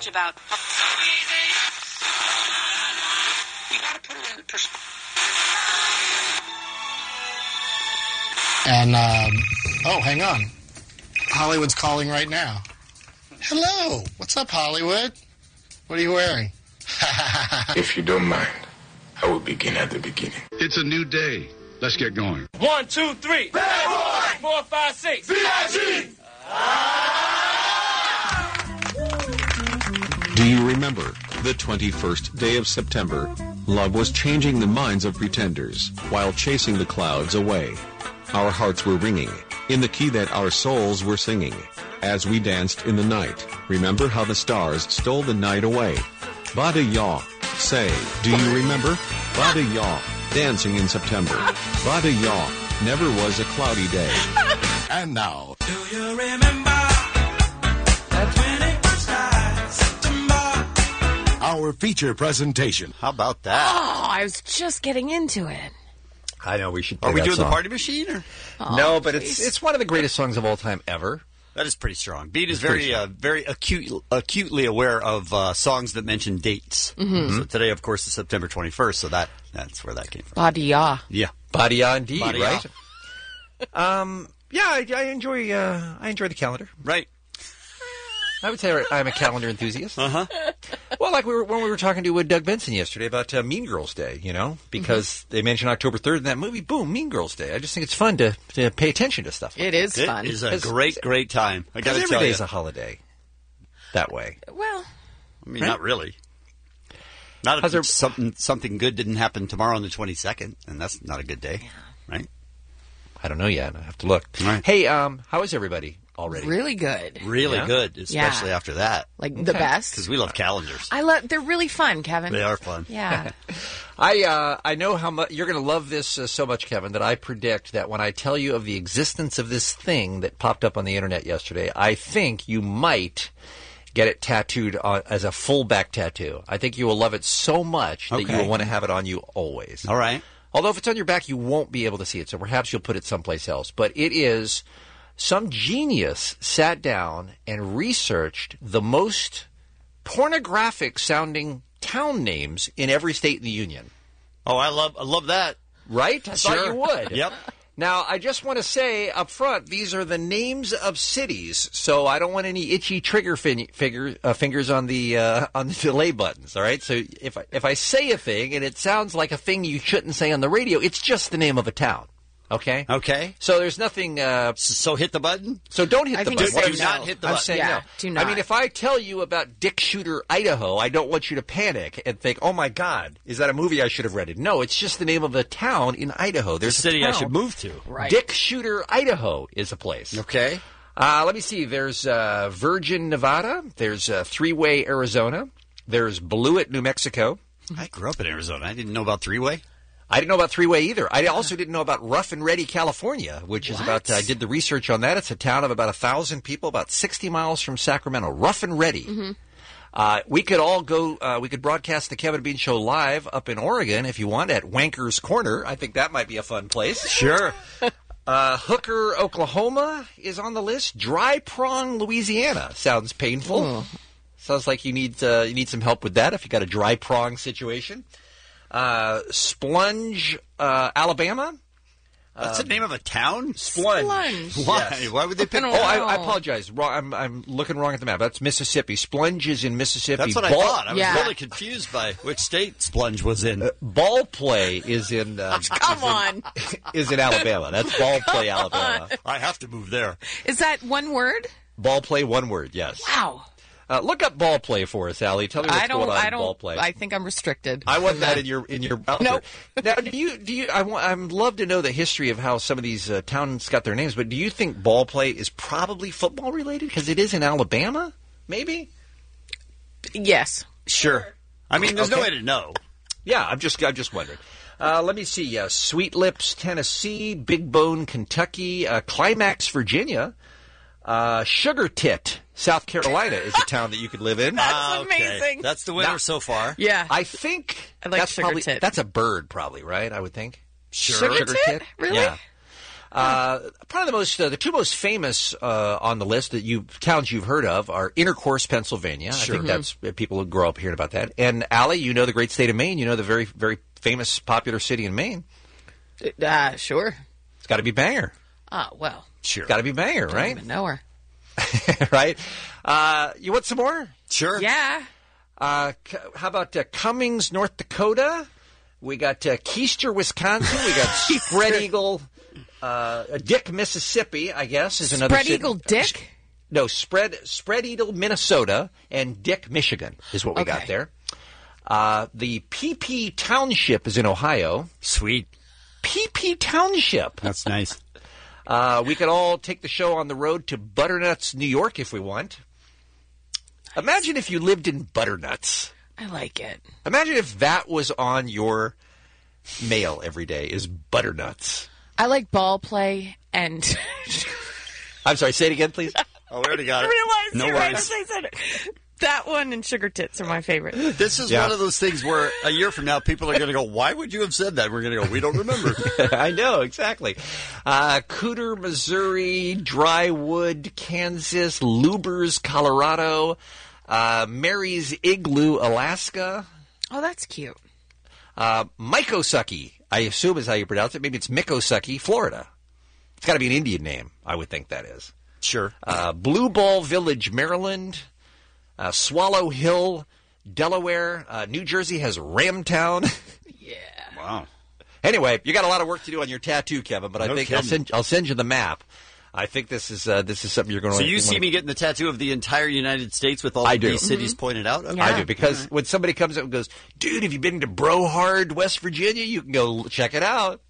about. You got to put it in perspective. And, hang on. Hollywood's calling right now. Hello. What's up, Hollywood? What are you wearing? If you don't mind, I will begin at the beginning. It's a new day. Let's get going. 1, 2, 3. Bad boy! 4, 5, 6. B.I.G. Do you remember the 21st day of September? Love was changing the minds of pretenders while chasing the clouds away. Our hearts were ringing in the key that our souls were singing as we danced in the night. Remember how the stars stole the night away? Bada yaw. Say, do you remember? Bada yaw. Dancing in September. Bada yaw. Never was a cloudy day. And now, Do you remember that 21st September? our feature presentation. How about that? Oh, I was just getting into it. I know we should play Are we that doing song. the Party Machine? Or? No, but it's one of the greatest songs of all time ever. That is pretty strong. Beat is pretty very acutely aware of songs that mention dates. So today, of course, is September 21st, so that's where that came from. Badia. Yeah. Badia indeed, Badia. right? Yeah, I enjoy the calendar. Right. I would say I'm a calendar enthusiast. Uh-huh. Well, like when we were talking to Doug Benson yesterday about Mean Girls Day, because they mentioned October 3rd in that movie. Boom, Mean Girls Day. I just think it's fun to pay attention to stuff. It is fun. It is a great time. I got to Because tell every you. day's a holiday that way. Well, I mean, Right? not really. Not if something good didn't happen tomorrow on the 22nd, and that's not a good day, right? I don't know yet. I have to look. Right. Hey, how is everybody already? really good. Really Yeah? good, especially Yeah. after that. Like the best. Because we love calendars. They're really fun, Kevin. They are fun. Yeah. I know how much you're going to love this so much, Kevin, that I predict that when I tell you of the existence of this thing that popped up on the internet yesterday, I think you might get it tattooed as a full back tattoo. I think you will love it so much that you Okay. will want to have it on you always. All right. Although if it's on your back, you won't be able to see it, so perhaps you'll put it someplace else. But it is some genius sat down and researched the most pornographic-sounding town names in every state in the union. Oh, I love that. Right? I thought you would. Yep. Now, I just want to say up front, these are the names of cities, so I don't want any itchy trigger fingers on the delay buttons. All right. So if I say a thing and it sounds like a thing you shouldn't say on the radio, it's just the name of a town. Okay. Okay. So there's nothing. So hit the button? So don't hit I the think button. you say Do no. not hit the I'm button. saying Yeah, no. do not. I mean, if I tell you about Dick Shooter, Idaho, I don't want you to panic and think, "Oh my God, is that a movie I should have read it?" No, it's just the name of a town in Idaho. The There's a city I town. should move to. Right. Dick Shooter, Idaho is a place. Okay. Let me see. There's Virgin, Nevada. There's Three-Way, Arizona. There's Blewett, New Mexico. I grew up in Arizona. I didn't know about three-way. I didn't know about Three-Way either. I also didn't know about Rough and Ready, California, which is about, I did the research on that. It's a town of about 1,000 people, about 60 miles from Sacramento. Rough and Ready. We could all go, we could broadcast the Kevin Bean Show live up in Oregon if you want at Wanker's Corner. I think that might be a fun place. Sure. Hooker, Oklahoma is on the list. Dry Prong, Louisiana. Sounds painful. Sounds like you need some help with that if you got a dry prong situation. Splunge, Alabama. That's the name of a town? Splunge. Why? Yes. Why would they pick I don't that? Oh, I apologize. Wrong. I'm looking wrong at the map. That's Mississippi. Splunge is in Mississippi. That's what I thought. I was Yeah. really confused by which state Splunge was in. Ball play is in Come on. is in Alabama. That's ball play, Alabama. I have to move there. Is that one word? Ball play, one word. Yes. Wow. Look up ball play for us, Allie. Tell me what's going on in ball play. I think I'm restricted. I want that in your browser. Nope. Now, do you? I'd love to know the history of how some of these towns got their names. But do you think ball play is probably football related because it is in Alabama? Maybe. Yes. Sure. I mean, there's no way to know. Yeah, I'm just wondering. Let me see. Sweet Lips, Tennessee. Big Bone, Kentucky. Climax, Virginia. Sugar Tit, South Carolina is a town that you could live in. That's amazing. That's the winner so far. Yeah. I think I like that's Sugar probably Tit. That's a bird, probably, right? I would think. Sugar Tit? Really? Yeah. Probably the two most famous on the list towns you've heard of are Intercourse, Pennsylvania. Sure. I think that's people who grow up hearing about that. And Allie, you know the great state of Maine. You know the very, very famous, popular city in Maine. Sure. It's got to be Bangor. Well. Sure. Got to be Bangor, Don't right? even know her. Right. You want some more? Sure. Yeah. How about Cummings, North Dakota? We got Keister, Wisconsin. We got Spread Eagle, Dick, Mississippi, I guess, is another Spread city. Eagle Dick? No, Spread Eagle, Minnesota, and Dick, Michigan is what we got there. The PP Township is in Ohio. Sweet. PP Township. That's nice. We could all take the show on the road to Butternuts, New York, if we want. Imagine if you lived in Butternuts. I like it. Imagine if that was on your mail every day, is Butternuts. I like ball play and... I'm sorry, say it again, please. Oh, we already got it. I realized No you're worries. right as I said it. That one and Sugar Tits are my favorite. This is one of those things where a year from now, people are going to go, why would you have said that? We're going to go, we don't remember. I know, exactly. Cooter, Missouri, Drywood, Kansas, Lubers, Colorado, Mary's Igloo, Alaska. Oh, that's cute. Mikosaki, I assume is how you pronounce it. Maybe it's Mikosaki, Florida. It's got to be an Indian name, I would think that is. Sure. Blue Ball Village, Maryland. Swallow Hill, Delaware. New Jersey has Ramtown. Yeah. Wow. Anyway, you got a lot of work to do on your tattoo, Kevin, but I No think kidding. I'll send you the map. I think this is something you're going to. So you see me getting the tattoo of the entire United States with all I of do. these cities pointed out? Okay. I do, because when somebody comes up and goes, dude, have you been to Brohard, West Virginia? You can go check it out.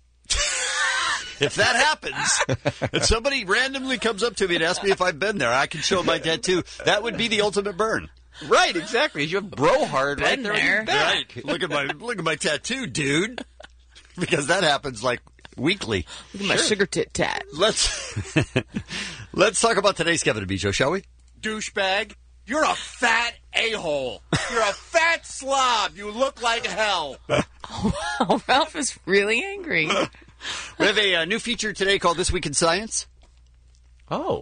If that happens, if somebody randomly comes up to me and asks me if I've been there, I can show my tattoo. That would be the ultimate burn. Right, exactly. You have Brohard right Been there. on there. your back. Right. Look at my tattoo, dude. Because that happens like weekly. Look at my Sugar Tit tat. Let's talk about today's Kevin and Bicho, shall we? Douchebag, you're a fat a-hole. You're a fat slob. You look like hell. Oh, Ralph is really angry. We have a new feature today called This Week in Science. Oh.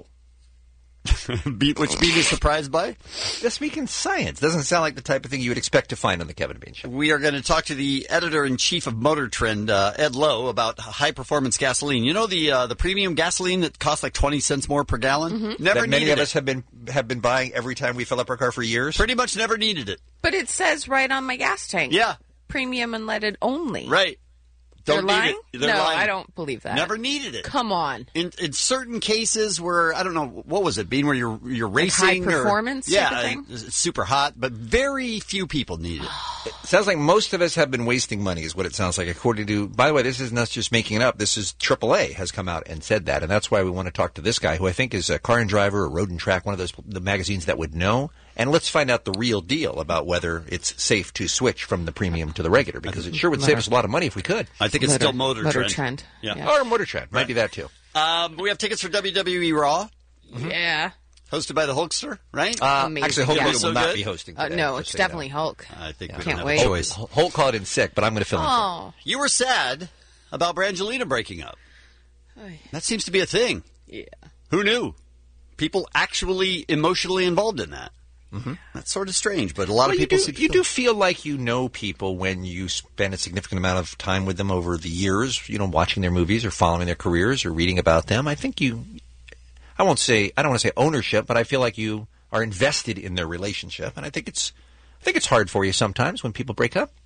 Which Bean is surprised by. This Week in Science. Doesn't sound like the type of thing you would expect to find on the Kevin and Bean Show. We are going to talk to the editor-in-chief of Motor Trend, Ed Lowe, about high-performance gasoline. You know the premium gasoline that costs like 20 cents more per gallon? Mm-hmm. Never that needed many of it. us have been buying every time we fill up our car for years. Pretty much never needed it. But it says right on my gas tank. Yeah. Premium unleaded only. Right. They're Don't need lying? it. They're No, lying. I don't believe that. Never needed it. Come on. In certain cases where, I don't know, what was it, Bean, where you're racing? high performance yeah, type of thing? It's super hot, but very few people need it. It sounds like most of us have been wasting money is what it sounds like, according to, by the way, this isn't us just making it up. This is AAA has come out and said that, and that's why we want to talk to this guy, who I think is a Car and Driver or Road and Track, one of the magazines that would know. And let's find out the real deal about whether it's safe to switch from the premium to the regular, because it sure would save us a lot of money if we could. I think it's still Motor Trend. Yeah. Or Motor Trend. Might be that, too. We have tickets for WWE Raw, Yeah. hosted by the Hulkster, right? Amazing. Actually, Hulk Yeah. Hogan So will not good. be hosting today. No, just it's so you know. definitely Hulk. I think we Can't don't have wait. a choice. Hulk called in sick, but I'm going to fill in for him. Oh. You were sad about Brangelina breaking up. Oy. That seems to be a thing. Yeah. Who knew? People actually emotionally involved in that. Mm-hmm. That's sort of strange, but a lot of people you do feel like you know people when you spend a significant amount of time with them over the years, you know, watching their movies or following their careers or reading about them. I think I don't want to say ownership, but I feel like you are invested in their relationship, and I think it's hard for you sometimes when people break up.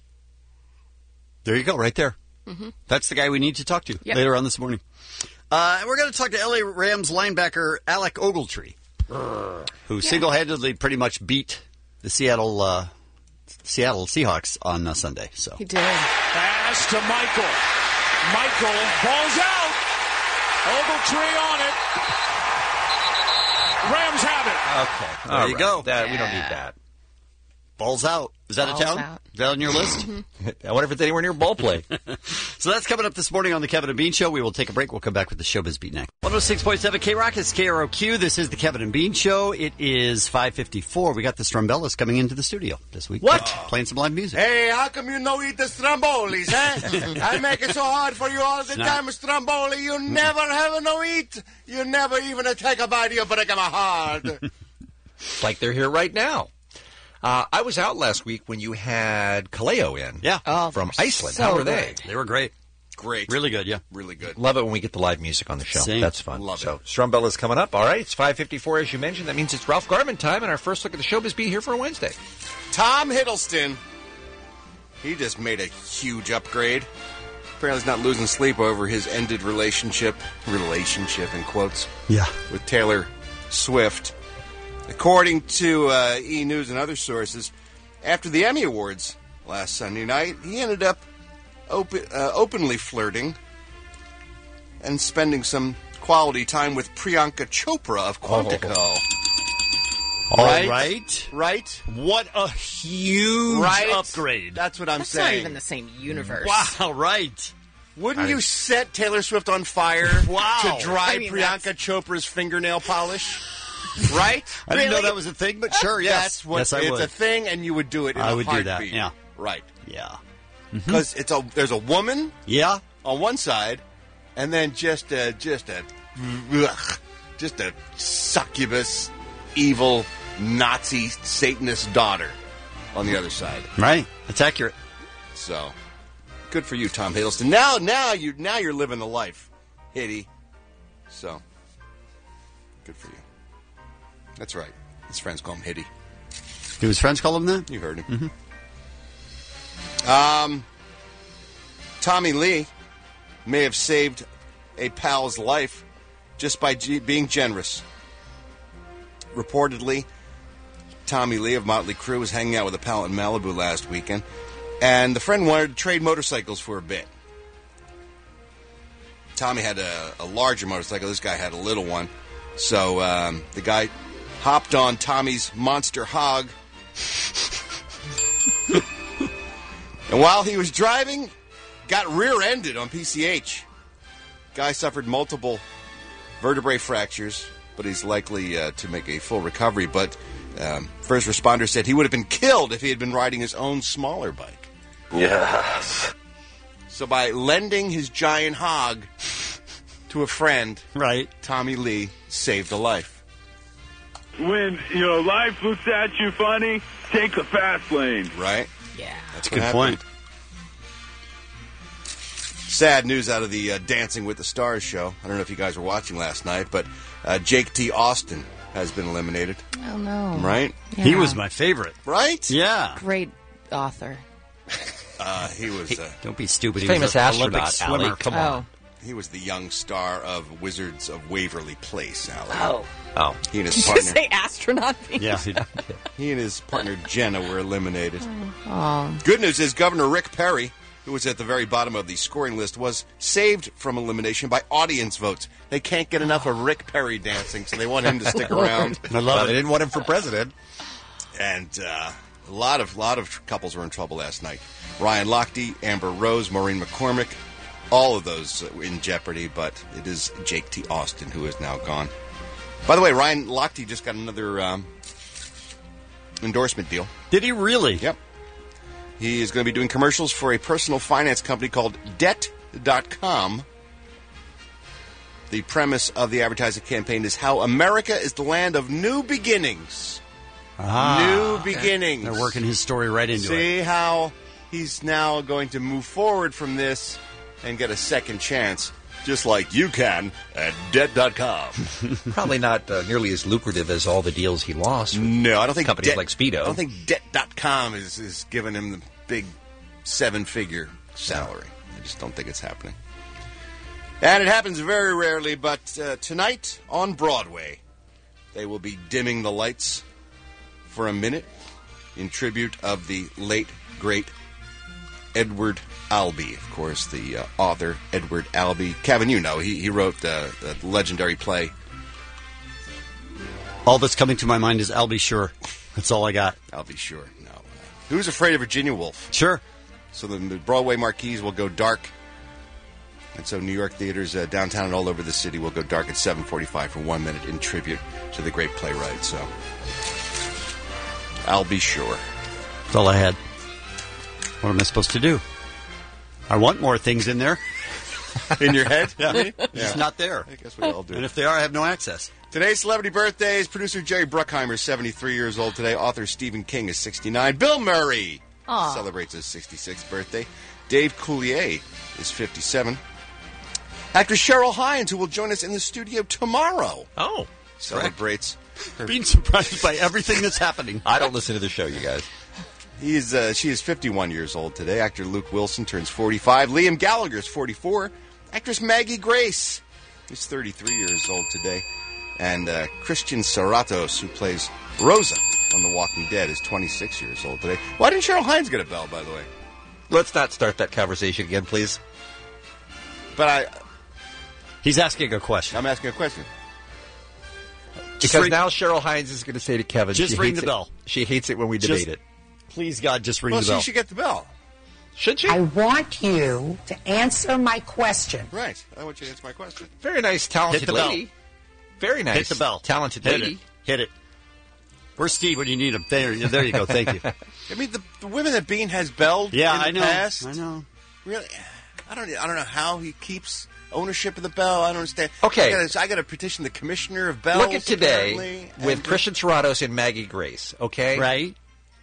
There you go, right there. Mm-hmm. That's the guy we need to talk to Yep. later on this morning. We're going to talk to LA Rams linebacker Alec Ogletree, who single-handedly pretty much beat the Seattle Seahawks on Sunday. So He did. Pass to Michael. Michael, ball's out. Ogletree on it. Rams have it. Okay, There you go. We don't need that. Balls Out. Is that Balls a town? Out. Is that on your list? I wonder if it's anywhere near ball play. So that's coming up this morning on the Kevin and Bean Show. We will take a break. We'll come back with the Showbiz Beat next. 106.7 K-Rock is KROQ. This is the Kevin and Bean Show. It is 5:54. We got the Strumbellas coming into the studio this week. What? Playing some live music. Hey, how come you no eat the Strombolis, eh? I make it so hard for you all the time, Stromboli. You never have a no eat. You never even take a bite. You break my heart. It's like they're here right now. I was out last week when you had Kaleo in. Yeah. From Iceland. so How were they? good. They were great. Great. Really good, yeah. Really good. Love it when we get the live music on the show. Same. That's fun. Love so, it. Strumbella's coming up. All right, it's 5:54 as you mentioned. That means it's Ralph Garman time, and our first look at the Showbiz Beat here for a Wednesday. Tom Hiddleston. He just made a huge upgrade. Apparently he's not losing sleep over his ended relationship in quotes, Yeah. with Taylor Swift. According to E! News and other sources, after the Emmy Awards last Sunday night, he ended up openly flirting and spending some quality time with Priyanka Chopra of Quantico. All Right? right. Right? What a huge Right? upgrade. That's what I'm That's not saying. even the same universe. Wow, right. Wouldn't you set Taylor Swift on fire Wow. to dry I mean, Priyanka Chopra's fingernail polish? Right? I didn't know that was a thing, but sure, yes. That's what yes, I it's would. a thing, and you would do it in I a would do heartbeat. that, yeah. Right. Yeah. Because there's a woman Yeah. on one side, and then just a succubus, evil Nazi Satanist daughter on the other side. Right. That's accurate. So, good for you, Tom Hiddleston. Now you're living the life, Hitty. So, good for you. That's right. His friends call him Hitty. Do his friends call him that? You heard him. Tommy Lee may have saved a pal's life just by being generous. Reportedly, Tommy Lee of Motley Crue was hanging out with a pal in Malibu last weekend, and the friend wanted to trade motorcycles for a bit. Tommy had a larger motorcycle. This guy had a little one. So the guy hopped on Tommy's monster hog. And while he was driving, got rear-ended on PCH. Guy suffered multiple vertebrae fractures, but he's likely to make a full recovery. But first responders said he would have been killed if he had been riding his own smaller bike. Yes. So by lending his giant hog to a friend, Right. Tommy Lee saved a life. When, life looks at you funny, take the fast lane. Right? Yeah. That's a good point. Sad news out of the Dancing with the Stars show. I don't know if you guys were watching last night, but Jake T. Austin has been eliminated. Oh, no. Right? Yeah. He was my favorite. Right? Yeah. Great author. He was Don't be stupid. He Famous was an astronaut, Olympic swimmer. Allie. Come Oh. on. he was the young star of Wizards of Waverly Place, Allie. Oh. He and his Did you partner. say astronaut? Yeah. He and his partner Jenna were eliminated. Oh. Good news is Governor Rick Perry, who was at the very bottom of the scoring list, was saved from elimination by audience votes. They can't get enough of Rick Perry dancing, so they want him to stick around. I love They it. didn't want him for president. And a lot of couples were in trouble last night. Ryan Lochte, Amber Rose, Maureen McCormick, all of those in jeopardy, but it is Jake T. Austin who is now gone. By the way, Ryan Lochte just got another endorsement deal. Did he really? Yep. He is going to be doing commercials for a personal finance company called Debt.com. The premise of the advertising campaign is how America is the land of new beginnings. New beginnings. They're working his story right into it. See how he's now going to move forward from this and get a second chance, just like you can at Debt.com. Probably not nearly as lucrative as all the deals he lost. with No, I don't think companies like Speedo. I don't think Debt.com is giving him the big 7-figure salary. I just don't think it's happening. And it happens very rarely, but tonight on Broadway, they will be dimming the lights for a minute in tribute of the late, great Edward Albee. Of course, the author, Edward Albee. Kevin, you know, he wrote the legendary play. All that's coming to my mind is I'll be sure. That's all I got. I'll be sure. No. Who's Afraid of Virginia Woolf? Sure. So the Broadway marquees will go dark. And so New York theaters downtown and all over the city will go dark at 7:45 for 1 minute in tribute to the great playwright. So I'll be sure. That's all I had. What am I supposed to do? I want more things in there. In your head? Yeah. It's not there. I guess we all do. And if they are, I have no access. Today's celebrity birthdays. Producer Jerry Bruckheimer is 73 years old today. Author Stephen King is 69. Bill Murray celebrates his 66th birthday. Dave Coulier is 57. Actress Cheryl Hines, who will join us in the studio tomorrow, celebrates her... Being surprised by everything that's happening. I don't listen to the show, you guys. She is 51 years old today. Actor Luke Wilson turns 45. Liam Gallagher is 44. Actress Maggie Grace is 33 years old today. And Christian Serratos, who plays Rosa on The Walking Dead, is 26 years old today. Why didn't Cheryl Hines get a bell, by the way? Let's not start that conversation again, please. But He's asking a question. I'm asking a question. Because now Cheryl Hines is going to say to Kevin, just ring the bell. She hates it when we debate it. Please, God, just ring Well, the bell. she should get the bell. Should she? I want you to answer my question. Right. I want you to answer my question. Very nice, talented Hit the lady. bell. Very nice. Hit the bell. Talented Hit lady. it. Hit it. Where's Steve when you need him? There you go. Thank you. I mean, the women that Bean has belled Yeah, in the I know. past. I know. Really, I don't know how he keeps ownership of the bell. I don't understand. Okay. I got to petition the commissioner of bells. Look at today apparently, with and- Christian Serratos and Maggie Grace, okay? Right.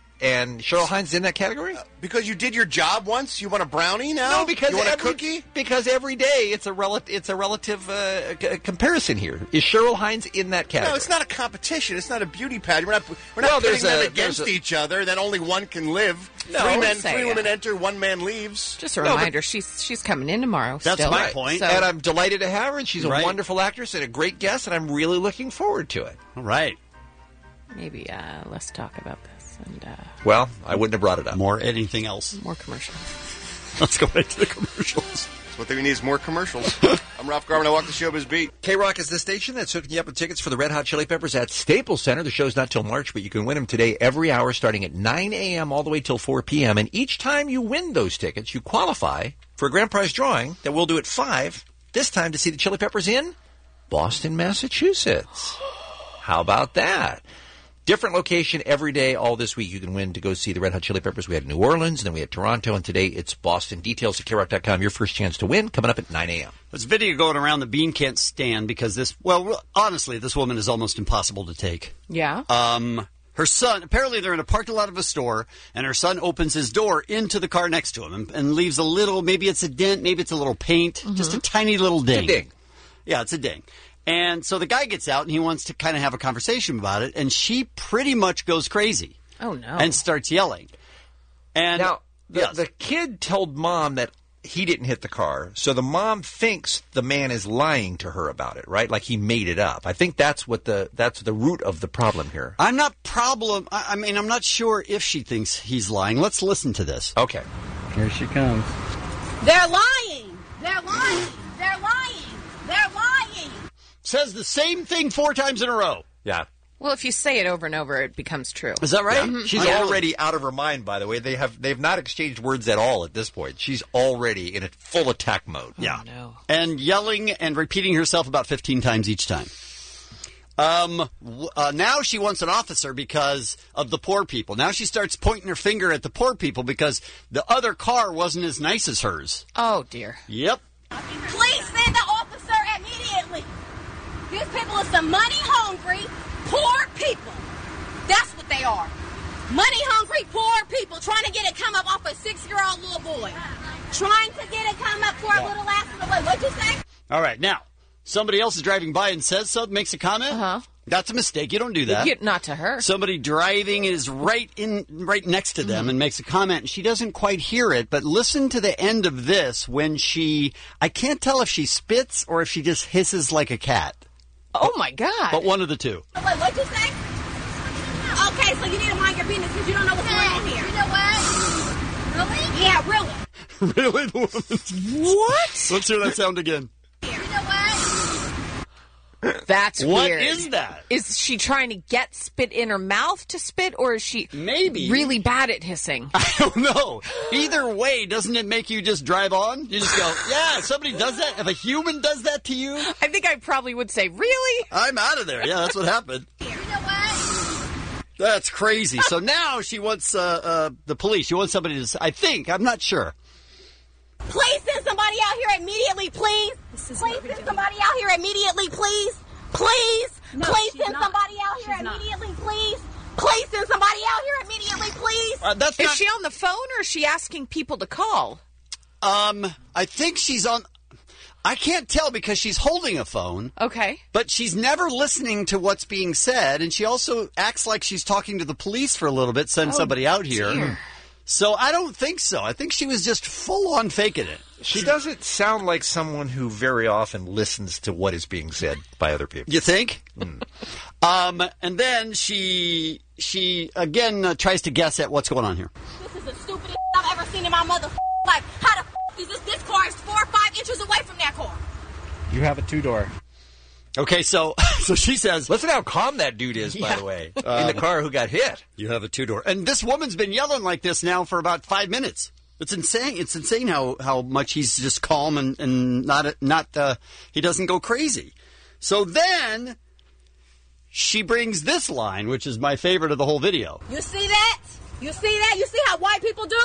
And Cheryl Hines in that category? Because you did your job once, you want a brownie now? No, because you want a cookie? Because every day it's a relative comparison here. Is Cheryl Hines in that category? No, it's not a competition. It's not a beauty pageant. We're not pitting them against each other. Then only one can live. No, three women enter, one man leaves. Just a reminder, she's coming in tomorrow. That's still. my point. So, And I'm delighted to have her, and she's a Right. wonderful actress and a great guest, and I'm really looking forward to it. All right. maybe let's talk about this. And well, I wouldn't have brought it up. More anything else? More commercials. Let's go back to the commercials. That's what we need is more commercials. I'm Ralph Garman. I walk the showbiz beat. K-Rock is the station that's hooking you up with tickets for the Red Hot Chili Peppers at Staples Center. The show's not till March, but you can win them today every hour starting at 9 a.m. all the way till 4 p.m. And each time you win those tickets, you qualify for a grand prize drawing that we'll do at 5, this time to see the Chili Peppers in Boston, Massachusetts. How about that? Different location every day all this week. You can win to go see the Red Hot Chili Peppers. We had New Orleans, and then we had Toronto, and today it's Boston. Details at KROC.com. Your first chance to win coming up at 9 a.m. There's a video going around that Bean can't stand because honestly, this woman is almost impossible to take. Yeah. Her son, apparently they're in a parking lot of a store, and her son opens his door into the car next to him and leaves a little, maybe it's a dent, maybe it's a little paint, just a tiny little ding. It's a ding. Yeah, it's a ding. And so the guy gets out, and he wants to kind of have a conversation about it, and she pretty much goes crazy. Oh, no. And starts yelling. And Now, yes. the kid told mom that he didn't hit the car, so the mom thinks the man is lying to her about it, right? Like he made it up. I think that's the root of the problem here. I'm not sure if she thinks he's lying. Let's listen to this. Okay. Here she comes. They're lying. They're lying. They're lying. They're lying. Says the same thing 4 times in a row. Yeah. Well, if you say it over and over, it becomes true. Is that right? Yeah. She's already out of her mind, by the way. They've not exchanged words at all at this point. She's already in a full attack mode. Yeah. Oh, no. And yelling and repeating herself about 15 times each time. Now she wants an officer because of the poor people. Now she starts pointing her finger at the poor people because the other car wasn't as nice as hers. Oh, dear. Yep. Please send the officer immediately. These people are some money-hungry, poor people. That's what they are. Money-hungry, poor people trying to get it come up off a 6-year-old little boy. Trying to get it come up for a little ass little boy. What'd you say? All right. Now, somebody else is driving by and says something, makes a comment. Uh-huh. That's a mistake. You don't do that. Not to her. Somebody driving is right next to them and makes a comment, and she doesn't quite hear it. But listen to the end of this when I can't tell if she spits or if she just hisses like a cat. Oh, my God. But one of the two. Wait, what'd you say? Okay, so you need to mind your business because you don't know what's going on here. You know what? Really? Yeah, really. Really? The woman? What? Let's hear that sound again. You know what? That's What weird. is that? Is she trying to get spit in her mouth to spit, or is she maybe really bad at hissing? I don't know. Either way, doesn't it make you just drive on? You just go, yeah, somebody does that? If a human does that to you? I think I probably would say, really? I'm out of there. Yeah, that's what happened. You know what? That's crazy. So now she wants the police. She wants somebody to, I'm not sure. Please send somebody out here immediately, please. Please send somebody out here immediately, please. Please. Please send somebody out here immediately, please. Please send somebody out here immediately, please. Is she on the phone, or is she asking people to call? I think she's on. I can't tell because she's holding a phone. Okay. But she's never listening to what's being said, and she also acts like she's talking to the police for a little bit, send somebody out here. Dear. So I don't think so. I think she was just full on faking it. She doesn't sound like someone who very often listens to what is being said by other people. You think? And then she again tries to guess at what's going on here. This is the stupidest I've ever seen in my mother life. How the is this? This car is 4 or 5 inches away from that car. You have a 2-door. Okay, so she says, listen how calm that dude is, by the way, in the car who got hit. You have a 2-door. And this woman's been yelling like this now for about 5 minutes. It's insane. It's insane how much he's just calm and not he doesn't go crazy. So then she brings this line, which is my favorite of the whole video. You see that? You see that? You see how white people do?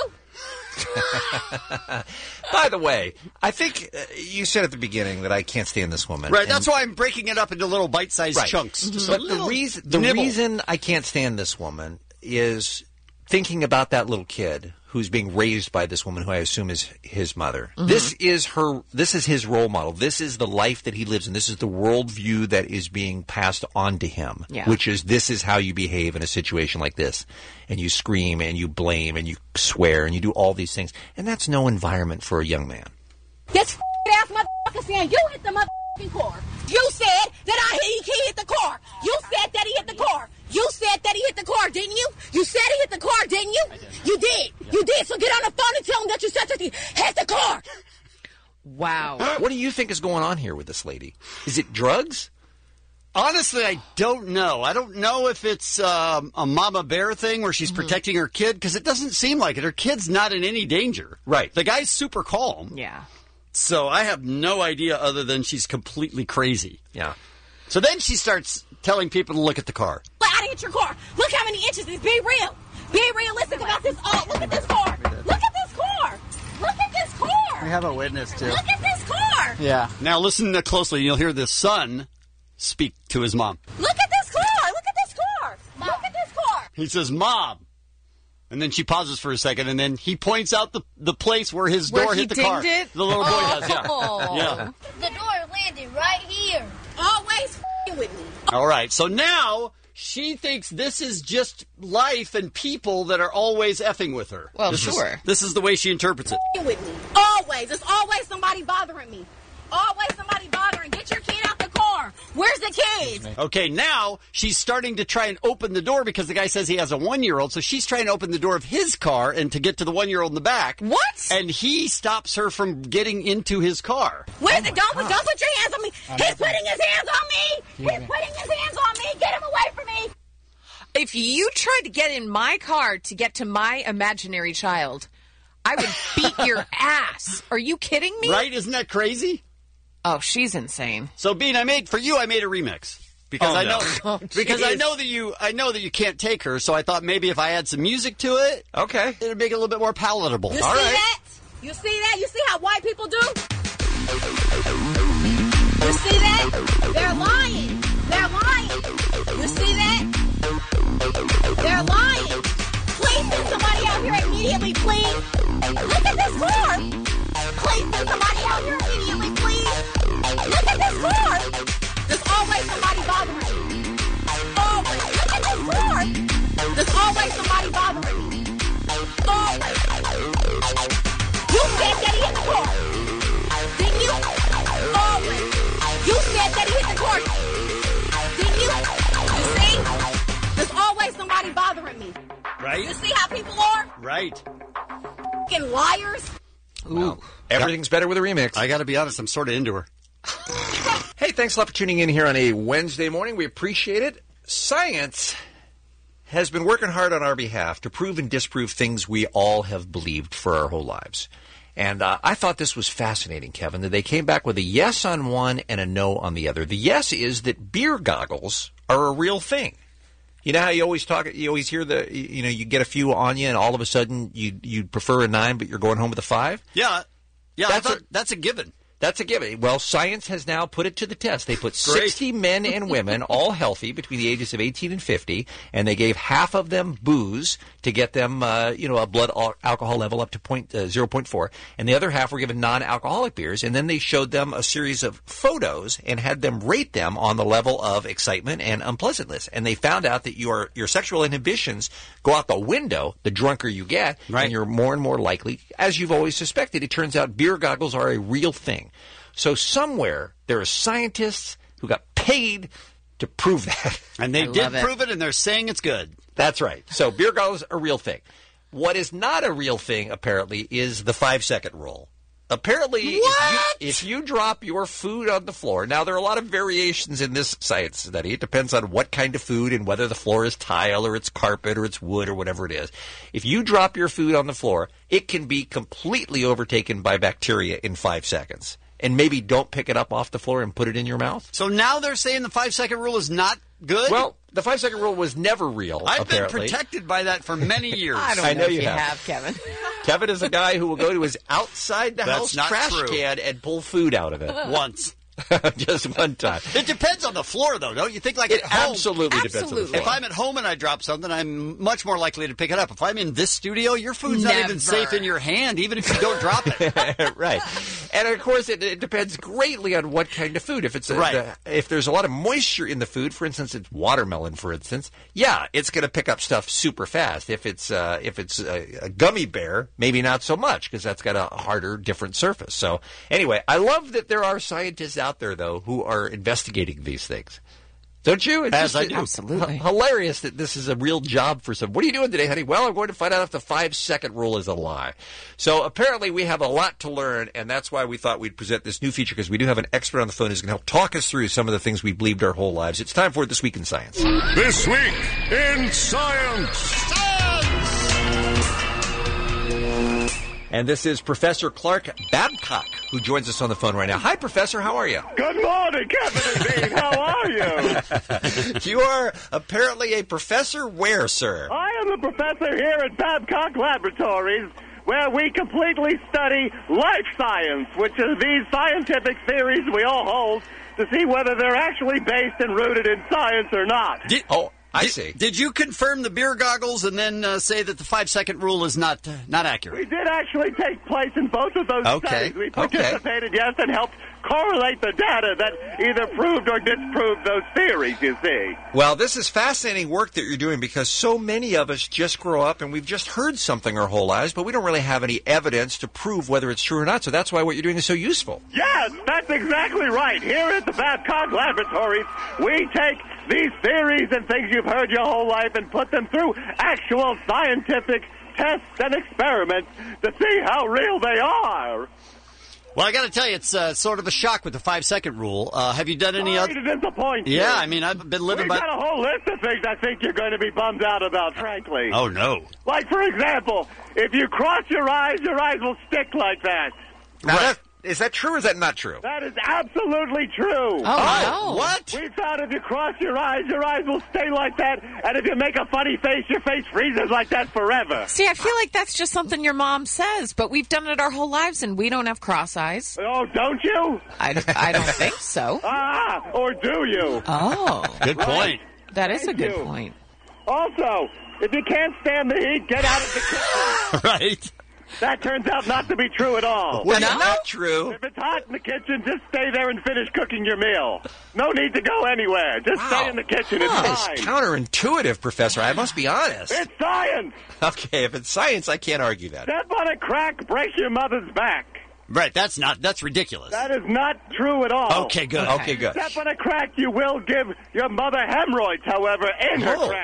By the way, I think you said at the beginning that I can't stand this woman. Right, that's why I'm breaking it up into little bite-sized chunks. Just But a the little reason I can't stand this woman is thinking about that little kid who's being raised by this woman who I assume is his mother. Mm-hmm. This is his role model. This is the life that he lives in. This is the worldview that is being passed on to him, which is this is how you behave in a situation like this. And you scream and you blame and you swear and you do all these things. And that's no environment for a young man. This ass motherfucker saying you hit the motherfucking car. You said that he hit the car. You said that he hit the car. You said that he hit the car, didn't you? You said he hit the car, didn't you? You did. You did. So get on the phone and tell him that you said that he hit the car. Wow. What do you think is going on here with this lady? Is it drugs? Honestly, I don't know. I don't know if it's a mama bear thing where she's protecting her kid, because it doesn't seem like it. Her kid's not in any danger. Right. The guy's super calm. Yeah. So I have no idea other than she's completely crazy. Yeah. So then she starts telling people to look at the car. Look, I didn't hit your car. Look how many inches it is. Be real. Be realistic about this. Oh, look at this car. Look at this car. Look at this car. We have a witness, too. Look at this car. Yeah. Now listen closely. You'll hear the son speak to his mom. Look at this car. Look at this car. Look at this car. He says, "Mom." And then she pauses for a second, and then he points out the place where his door hit the car. It? The little boy does, yeah. Oh. Yeah. The door landed right here. Always with me. All right, so now she thinks this is just life and people that are always effing with her. Well, this sure. This is the way she interprets it. With me. Always. There's always somebody bothering me. Always somebody bothering. Get your kid out the car. Where's the kids? Okay, now she's starting to try and open the door because the guy says he has a 1-year-old, so she's trying to open the door of his car and to get to the 1-year-old in the back. What? And he stops her from getting into his car. Where's the don't put your hands on me. He's putting his hands on me. He's putting his hands on me. Get him away from me. If you tried to get in my car to get to my imaginary child, I would beat your ass. Are you kidding me? Right? Isn't that crazy? Oh, she's insane. So, Bean, I made a remix because I know because I geez. know that you can't take her. So I thought maybe if I add some music to it, okay, it'd make it a little bit more palatable. You All see right. that? You see that? You see how white people do? You see that? They're lying. They're lying. You see that? They're lying. Please send somebody out here immediately, please. Look at this car. Please send somebody out here immediately, please. Look at this car. There's always somebody bothering me. Always. Look at this car. There's always somebody bothering me. Always. You said that he hit the car. Didn't you? Always. You said that he hit the car. Didn't you? You see? There's always somebody bothering me. Right? You see how people are? Right. Fucking liars. Ooh. Everything's better with a remix. I got to be honest, I'm sort of into her. Hey, right, thanks a lot for tuning in here on a Wednesday morning. We appreciate it. Science has been working hard on our behalf to prove and disprove things we all have believed for our whole lives. And I thought this was fascinating, Kevin, that they came back with a yes on one and a no on the other. The yes is that beer goggles are a real thing. You know how you always hear you get a few on you and all of a sudden you'd prefer a 9 but you're going home with a 5? Yeah, that's a given. That's a given. Well, science has now put it to the test. They put 60 men and women, all healthy, between the ages of 18 and 50, and they gave half of them booze to get them, a blood alcohol level up to 0.4, and the other half were given non-alcoholic beers, and then they showed them a series of photos and had them rate them on the level of excitement and unpleasantness. And they found out that your sexual inhibitions go out the window the drunker you get, and you're more and more likely, as you've always suspected. It turns out beer goggles are a real thing. So somewhere there are scientists who got paid to prove that. And they did prove it, and they're saying it's good. That's right. So beer goggles are a real thing. What is not a real thing, apparently, is the 5-second rule. Apparently, if you drop your food on the floor, now there are a lot of variations in this science study. It depends on what kind of food and whether the floor is tile or it's carpet or it's wood or whatever it is. If you drop your food on the floor, it can be completely overtaken by bacteria in 5 seconds. And maybe don't pick it up off the floor and put it in your mouth. So now they're saying the 5-second rule is not good? Well, the 5-second rule was never real, I've apparently. been protected by that for many years. I know you have, Kevin. Kevin is a guy who will go to his outside the house trash true. can and pull food out of it. Once. Just one time. It depends on the floor, though, don't you think? Like it absolutely depends on the floor. If I'm at home and I drop something, I'm much more likely to pick it up. If I'm in this studio, your food's not even safe in your hand, even if you don't drop it. Right. And, of course, it depends greatly on what kind of food. If it's if there's a lot of moisture in the food, for instance, it's watermelon, for instance, yeah, it's going to pick up stuff super fast. If it's a gummy bear, maybe not so much, because that's got a harder, different surface. So, anyway, I love that there are scientists out there, though, who are investigating these things. Don't you? As I do. Absolutely. Hilarious that this is a real job for some. What are you doing today, honey? Well, I'm going to find out if the 5-second rule is a lie. So apparently we have a lot to learn, and that's why we thought we'd present this new feature, because we do have an expert on the phone who's going to help talk us through some of the things we believed our whole lives. It's time for This Week in Science. This Week in Science. And this is Professor Clark Babcock, who joins us on the phone right now. Hi, Professor. How are you? Good morning, Kevin and Dean. How are you? You are apparently a professor where, sir? I am a professor here at Babcock Laboratories, where we completely study life science, which are these scientific theories we all hold to see whether they're actually based and rooted in science or not. I see. Did you confirm the beer goggles and then say that the 5-second rule is not accurate? We did actually take place in both of those studies. We participated, yes, and helped correlate the data that either proved or disproved those theories, you see. Well, this is fascinating work that you're doing, because so many of us just grow up and we've just heard something our whole lives, but we don't really have any evidence to prove whether it's true or not. So that's why what you're doing is so useful. Yes, that's exactly right. Here at the Babcock Laboratories, we take these theories and things you've heard your whole life and put them through actual scientific tests and experiments to see how real they are. Well, I got to tell you, it's sort of a shock with the 5-second rule. Have you done any other? Sorry to disappoint you. Yeah, I mean, I've been living by. We've got a whole list of things I think you're going to be bummed out about, frankly. Oh, no. Like, for example, if you cross your eyes will stick like that. Now, is that true or is that not true? That is absolutely true. Oh, no. What? We found if you cross your eyes will stay like that, and if you make a funny face, your face freezes like that forever. See, I feel like that's just something your mom says, but we've done it our whole lives, and we don't have cross eyes. Oh, don't you? I don't think so. Or do you? Oh. Good point. That is a good you. point. Also, if you can't stand the heat, get out of the kitchen. Right. That turns out not to be true at all. Well, that's not true. If it's hot in the kitchen, just stay there and finish cooking your meal. No need to go anywhere. Just stay in the kitchen. It's That fine. is counterintuitive, Professor. I must be honest. It's science. Okay, if it's science, I can't argue that. Step on a crack, break your mother's back. Right, that's ridiculous. That is not true at all. Okay, good. Okay, good. Step on a crack, you will give your mother hemorrhoids, however, in her crack.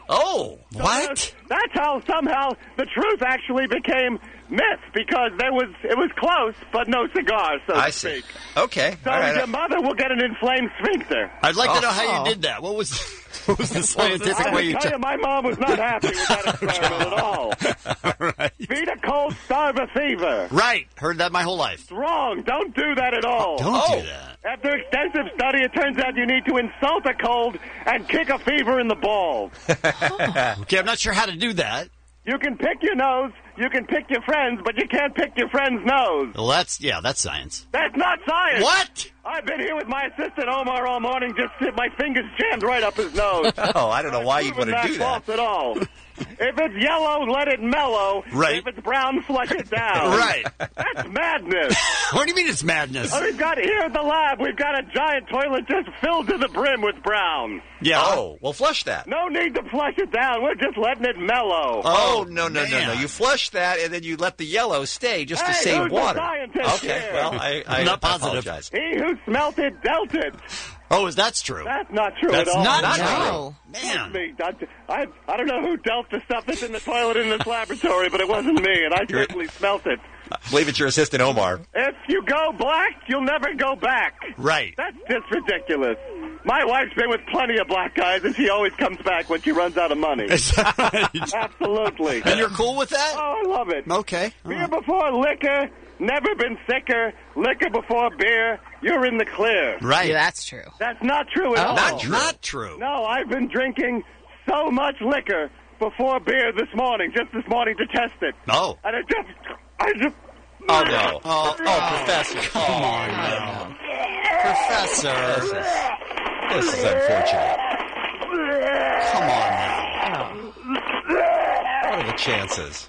Oh, So what? That's how somehow the truth actually became myth, because it was close, but no cigar, so I to see. speak. Okay. So all right. your mother will get an inflamed sphincter. I'd like to know how you did that. What was the scientific I way you can tell you, my mom was not happy with that experiment at all. Right. Feed a cold, starve a fever. Right. Heard that my whole life. It's wrong. Don't do that at all. Don't do that. After extensive study, it turns out you need to insult a cold and kick a fever in the balls. Okay, I'm not sure how to do that. You can pick your nose, you can pick your friends, but you can't pick your friend's nose. Well, that's science. That's not science. What? I've been here with my assistant Omar all morning, just my fingers jammed right up his nose. Oh, I don't know why you'd want to do that. False at all. If it's yellow, let it mellow. Right. If it's brown, flush it down. Right. That's madness. What do you mean it's madness? We've got here at the lab, we've got a giant toilet just filled to the brim with brown. Yeah. Oh, well, flush that. No need to flush it down. We're just letting it mellow. Oh, no. You flush that, and then you let the yellow stay just to save who's water. The scientist Okay, here? well, I'm not positive. apologize. He who smelt it dealt it. Oh, is that true? That's not true That's at all. not No. Man. Me. I don't know who dealt the stuff that's in the toilet in this laboratory, but it wasn't me, and I certainly smelt it. I believe it's your assistant, Omar. If you go black, you'll never go back. Right. That's just ridiculous. My wife's been with plenty of black guys, and she always comes back when she runs out of money. Is that right? Absolutely. And you're cool with that? Oh, I love it. Okay. Beer before liquor, never been sicker. Liquor before beer, you're in the clear. Right. Yeah, that's true. That's not true at all. Not true. No, I've been drinking so much liquor before beer this morning, just this morning to test it. Oh. And I just... Oh, no. Oh, Professor. come on now. Professor. This is unfortunate. Come on now. What are the chances?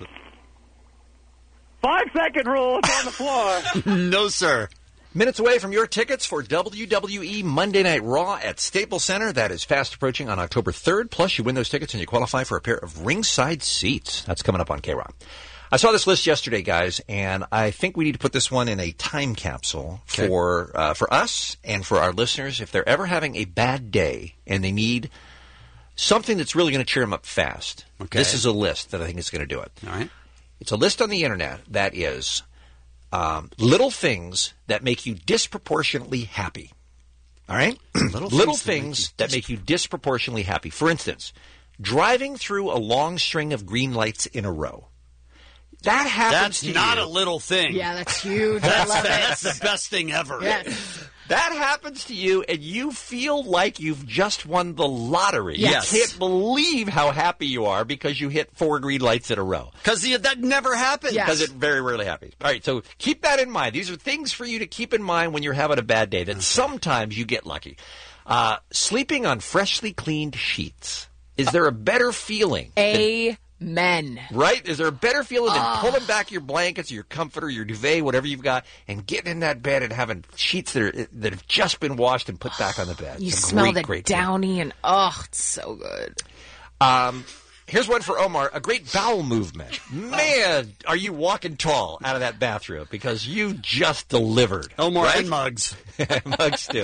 5-second rule. It's on the floor. No, sir. Minutes away from your tickets for WWE Monday Night Raw at Staples Center. That is fast approaching on October 3rd. Plus, you win those tickets and you qualify for a pair of ringside seats. That's coming up on K-Rock. I saw this list yesterday, guys, and I think we need to put this one in a time capsule for us and for our listeners. If they're ever having a bad day and they need something that's really going to cheer them up fast, this is a list that I think is going to do it. All right. It's a list on the internet that is little things that make you disproportionately happy. All right? Little things that make you disproportionately happy. For instance, driving through a long string of green lights in a row. That happens to you. That's not a little thing. Yeah, that's huge. I love it. That's the best thing ever. Yes. That happens to you, and you feel like you've just won the lottery. Yes. You can't believe how happy you are because you hit 4 green lights in a row. Because that never happens. Yeah. Because it very rarely happens. All right, so keep that in mind. These are things for you to keep in mind when you're having a bad day, that sometimes you get lucky. Sleeping on freshly cleaned sheets. Is there a better feeling? Amen. Right? Is there a better feeling than pulling back your blankets, your comforter, your duvet, whatever you've got, and getting in that bed and having sheets that have just been washed and put back on the bed? You It's a smell the great downy and, it's so good. Here's one for Omar. A great bowel movement. Man, are you walking tall out of that bathroom because you just delivered. Omar right? and Muggs. Muggs too.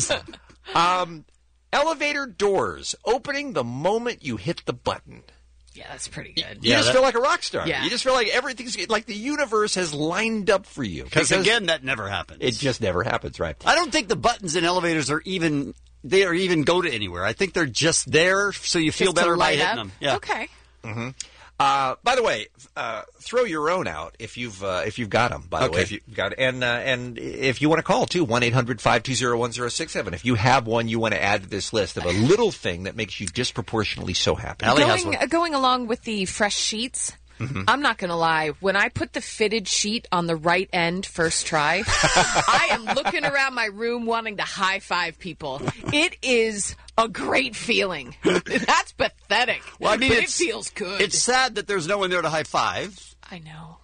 Elevator doors opening the moment you hit the button. Yeah, that's pretty good. You just feel like a rock star. Yeah. You just feel like everything's like the universe has lined up for you. Because again, that never happens. It just never happens, right? I don't think the buttons in elevators are even go to anywhere. I think they're just there so you feel Just to better by light hitting up? them. Yeah. Okay. Mm-hmm. By the way, throw your own out if you've got them. By the way, if you've got and if you want to call too, 1-800-520-1067. If you have one you want to add to this list of a little thing that makes you disproportionately so happy. Going along with the fresh sheets. Mm-hmm. I'm not going to lie. When I put the fitted sheet on the right end first try, I am looking around my room wanting to high-five people. It is a great feeling. That's pathetic. Well, I mean, but it feels good. It's sad that there's no one there to high five. I know. But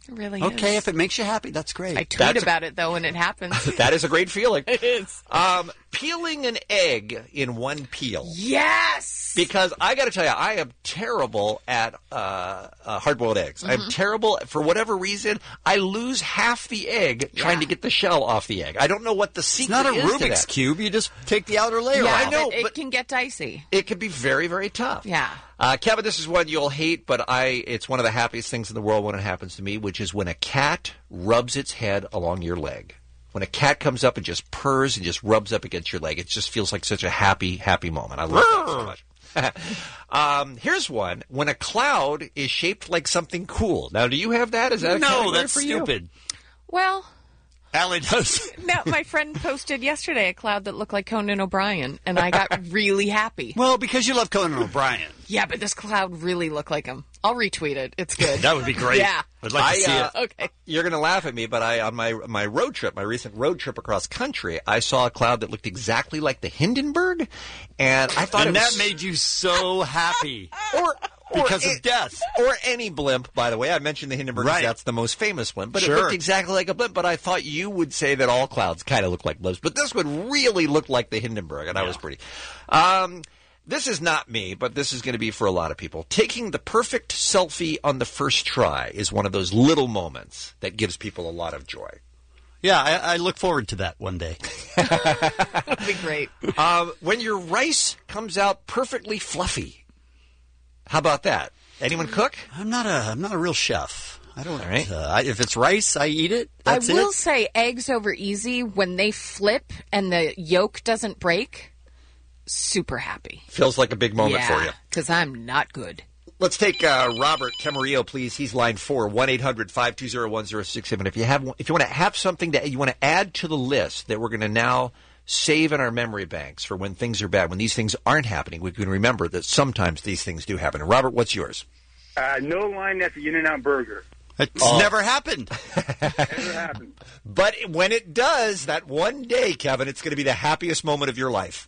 It really Okay, is. if it makes you happy, that's great. I tweet about it, though, when it happens. That is a great feeling. It is. Peeling an egg in one peel. Yes! Because I got to tell you, I am terrible at hard-boiled eggs. I'm terrible. For whatever reason, I lose half the egg trying to get the shell off the egg. I don't know what the secret is. It's not a to Rubik's that. Cube. You just take the outer layer Yeah, off. I know, but it but can get dicey. it can be very, very tough. Yeah. Kevin, this is one you'll hate, but it's one of the happiest things in the world when it happens to me, which is when a cat rubs its head along your leg. When a cat comes up and just purrs and just rubs up against your leg, it just feels like such a happy, happy moment. I love that so much. Here's one. When a cloud is shaped like something cool. Now, do you have that? Is that a No, category that's for you? stupid. Well, Allie does. no, my friend posted yesterday a cloud that looked like Conan O'Brien, and I got really happy. Well, because you love Conan O'Brien. Yeah, but this cloud really looked like him. I'll retweet it. It's good. That would be great. Yeah. I'd like to see it. Okay. You're going to laugh at me, but on my road trip, my recent road trip across country, I saw a cloud that looked exactly like the Hindenburg, and I thought And it was... that made you so happy. Or Because of death. Or any blimp, by the way. I mentioned the Hindenburg because Right. that's the most famous blimp. But Sure. it looked exactly like a blimp. But I thought you would say that all clouds kind of look like blimps. But this one really looked like the Hindenburg, and I was pretty... This is not me, but this is going to be for a lot of people. Taking the perfect selfie on the first try is one of those little moments that gives people a lot of joy. Yeah, I look forward to that one day. That'd be great. When your rice comes out perfectly fluffy. How about that? Anyone cook? I'm not a real chef. I don't. All right. If it's rice, I eat it. That's I will it. say eggs over easy, when they flip and the yolk doesn't break, super happy. Feels like a big moment for you. Because I'm not good. Let's take Robert Camarillo, please. He's line 4, 1-800-520-1067. If you want to have something that you want to add to the list that we're going to now save in our memory banks for when things are bad, when these things aren't happening, we can remember that sometimes these things do happen. And Robert, what's yours? No line at the In-N-Out Burger. It's never happened. Never happened. But when it does, that one day, Kevin, it's going to be the happiest moment of your life.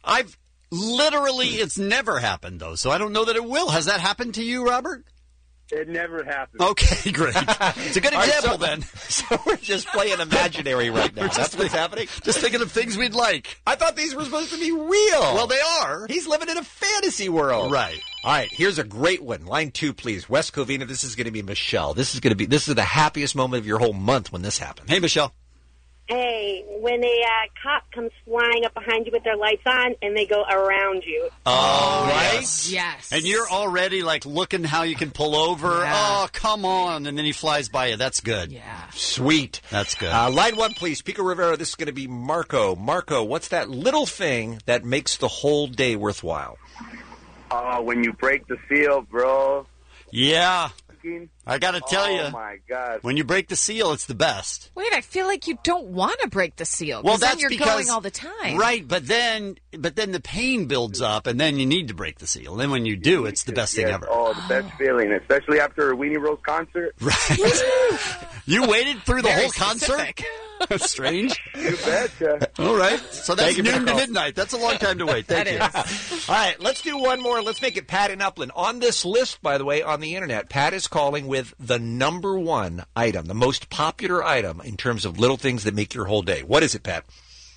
It's never happened, though, so I don't know that it will. Has that happened to you, Robert? It never happened. Okay, great. It's a good example, then. So we're just playing imaginary right now. That's what's happening? Just thinking of things we'd like. I thought these were supposed to be real. Well, they are. He's living in a fantasy world. Right. All right, here's a great one. Line 2, please. West Covina, this is going to be Michelle. This is the happiest moment of your whole month when this happens. Hey, Michelle. Hey, when a cop comes flying up behind you with their lights on and they go around you. Oh, right? Yes. And you're already, looking how you can pull over. Yeah. Oh, come on. And then he flies by you. That's good. Yeah. Sweet. That's good. Line 1, please. Pico Rivera, this is going to be Marco. Marco, what's that little thing that makes the whole day worthwhile? When you break the seal, bro. Yeah. I got to tell you. Oh, my God. When you break the seal, it's the best. Wait, I feel like you don't want to break the seal. Well, 'cause then that's you're because going all the time. Right, but then the pain builds up, and then you need to break the seal. And then when you do, it's the best thing ever. Oh, the best feeling, especially after a Weenie Rose concert. Right. You waited through the Very whole concert? specific. That's strange. You betcha. All right. So that's Thank you for the noon to call. midnight. That's a long time to wait. Thank you. All right, let's do one more. Let's make it Pat in Upland. On this list, by the way, on the Internet, Pat is calling with the number one item, the most popular item in terms of little things that make your whole day. What is it, Pat?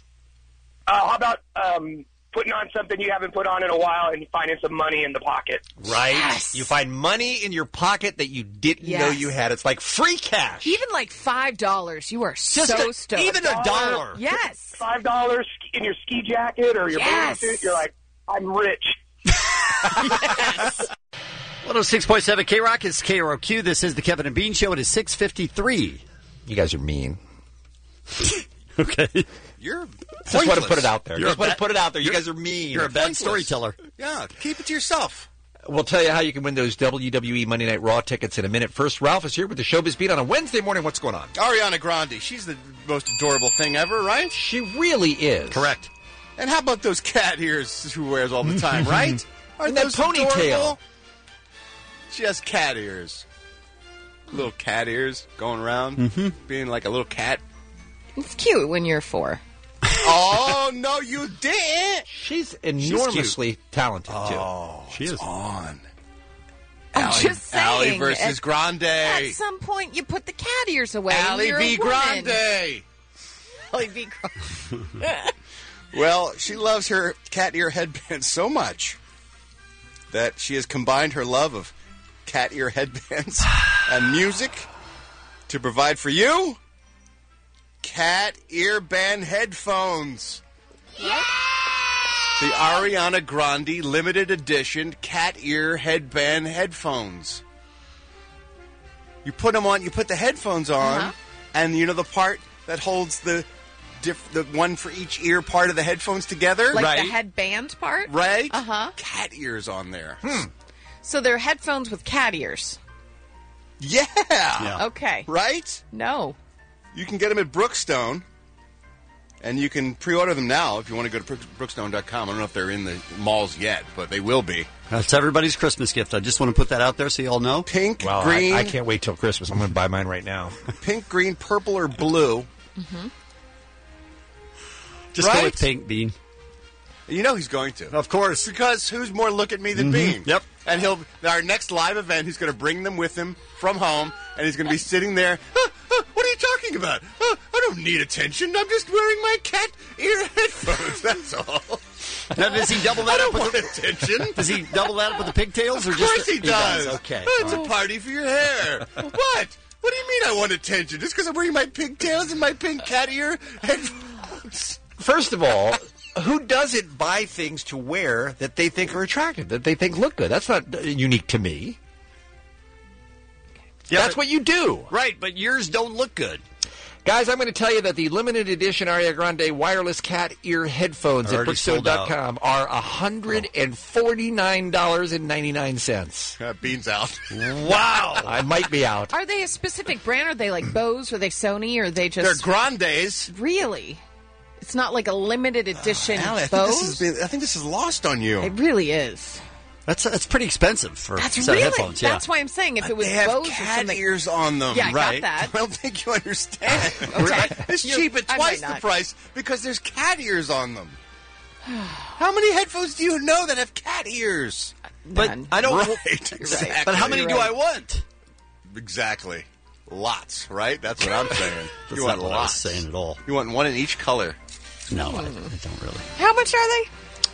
How about putting on something you haven't put on in a while and finding some money in the pocket? Right. Yes. You find money in your pocket that you didn't Yes. know you had. It's like free cash. Even like $5, you are so stoked. Even a dollar. Yes. $5 in your ski jacket or your Yes. bathing suit, you're like, I'm rich. Yes. 106.7 K-Rock is KROQ. This is the Kevin and Bean Show. It is 6:53. You guys are mean. Okay. You're Just want to put it out there. You're Just a want to bad- put it out there. You you're- guys are mean. You're a bad Pointless. storyteller. Yeah, keep it to yourself. We'll tell you how you can win those WWE Monday Night Raw tickets in a minute. First, Ralph is here with the Showbiz Beat on a Wednesday morning. What's going on? Ariana Grande, she's the most adorable thing ever, right? She really is. Correct. And how about those cat ears she wears all the time, right? Aren't And that those ponytail. adorable? She has cat ears. Little cat ears going around, being like a little cat. It's cute when you're 4. Oh, no, you didn't. She's enormously talented, too. Oh, She is. on. Oh, Just saying. Allie versus Grande. At some point, you put the cat ears away. Allie You're v. a woman. Grande. Allie v. Grande. Well, she loves her cat ear headbands so much that she has combined her love of cat ear headbands and music to provide for you cat ear band headphones. Yeah! The Ariana Grande limited edition cat ear headband headphones. You put them on, you put the headphones on, and you know the part that holds the one for each ear part of the headphones together? Like the headband part? Right? Uh-huh. Cat ears on there. So they're headphones with cat ears. Yeah. Okay. Right? No. You can get them at Brookstone, and you can pre-order them now if you want to go to brookstone.com. I don't know if they're in the malls yet, but they will be. That's everybody's Christmas gift. I just want to put that out there so you all know. Pink, Well, green. I can't wait till Christmas. I'm going to buy mine right now. Pink, green, purple, or blue. Just go with pink, Bean. You know he's going to. Of course. Because who's more look at me than Bean? Yep. And our next live event, he's going to bring them with him from home, and he's going to be sitting there. What are you talking about? I don't need attention. I'm just wearing my cat ear headphones. That's all. Now, does he double that I up don't with want attention? Does he double that up with the pigtails? Or Of course just he does. Okay. It's a party for your hair. What? What do you mean I want attention? Just because I'm wearing my pigtails and my pink cat ear headphones? First of all, who doesn't buy things to wear that they think are attractive, that they think look good? That's not unique to me. Yeah, That's what you do. Right, but yours don't look good. Guys, I'm going to tell you that the limited edition Ariana Grande wireless cat ear headphones at Already sold Brookstone.com are $149.99. Bean's out. Wow. I might be out. Are they a specific brand? Are they like Bose? Are they Sony? Or are they just... They're Grandes. Really? It's not like a limited edition Allie, I Bose? think this is lost on you. It really is. That's pretty expensive for That's a set really. of headphones. Yeah. That's why I'm saying if it was They have Bose or cat something. ears on them. Yeah, I right. got that. I don't think you understand. Okay. It's You're- cheap at I twice might the not. price because there's cat ears on them. How many headphones do you know that have cat ears? But None. I don't. Right. Exactly. But how many do I want? Exactly. Lots, right? That's what I'm saying. That's You want not what I was lots. saying at all. You want one in each color. No, I don't really. How much are they?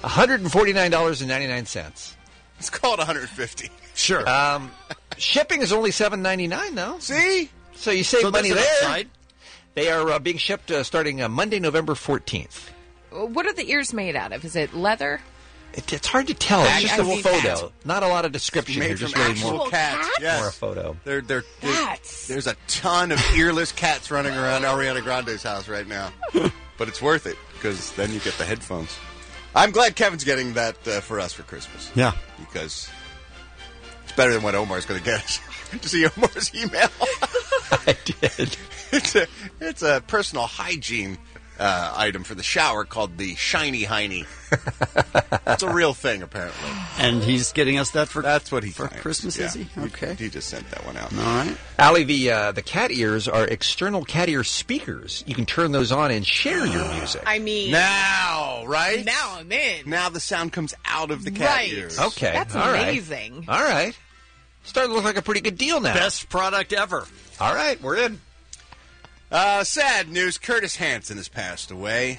$149.99. Let's call it 150. Sure. Shipping is only $7.99, though. See? So you save So money that's there. an upside. They are being shipped starting Monday, November 14th. What are the ears made out of? Is it leather? It's hard to tell. It's just I a mean, photo. Not a lot of description here. Made Just from really actual more, cats. Yes. more a photo. There's a ton of earless cats running around Ariana Grande's house right now. But it's worth it because then you get the headphones. I'm glad Kevin's getting that for us for Christmas. Yeah. Because it's better than what Omar's going to get us. Did you see Omar's email? I did. It's a personal hygiene item for the shower called the Shiny Hiney. It's a real thing, apparently. And he's getting us that for That's what he for claims. Christmas, is he? Okay. He just sent that one out. All right. Allie, the cat ears are external cat ear speakers. You can turn those on and share your music. I mean, Now, right? now I'm in. Now the sound comes out of the cat Right. ears. Okay. That's all right. amazing. All right. Starting to look like a pretty good deal now. Best product ever. All right, we're in. Sad news. Curtis Hanson has passed away.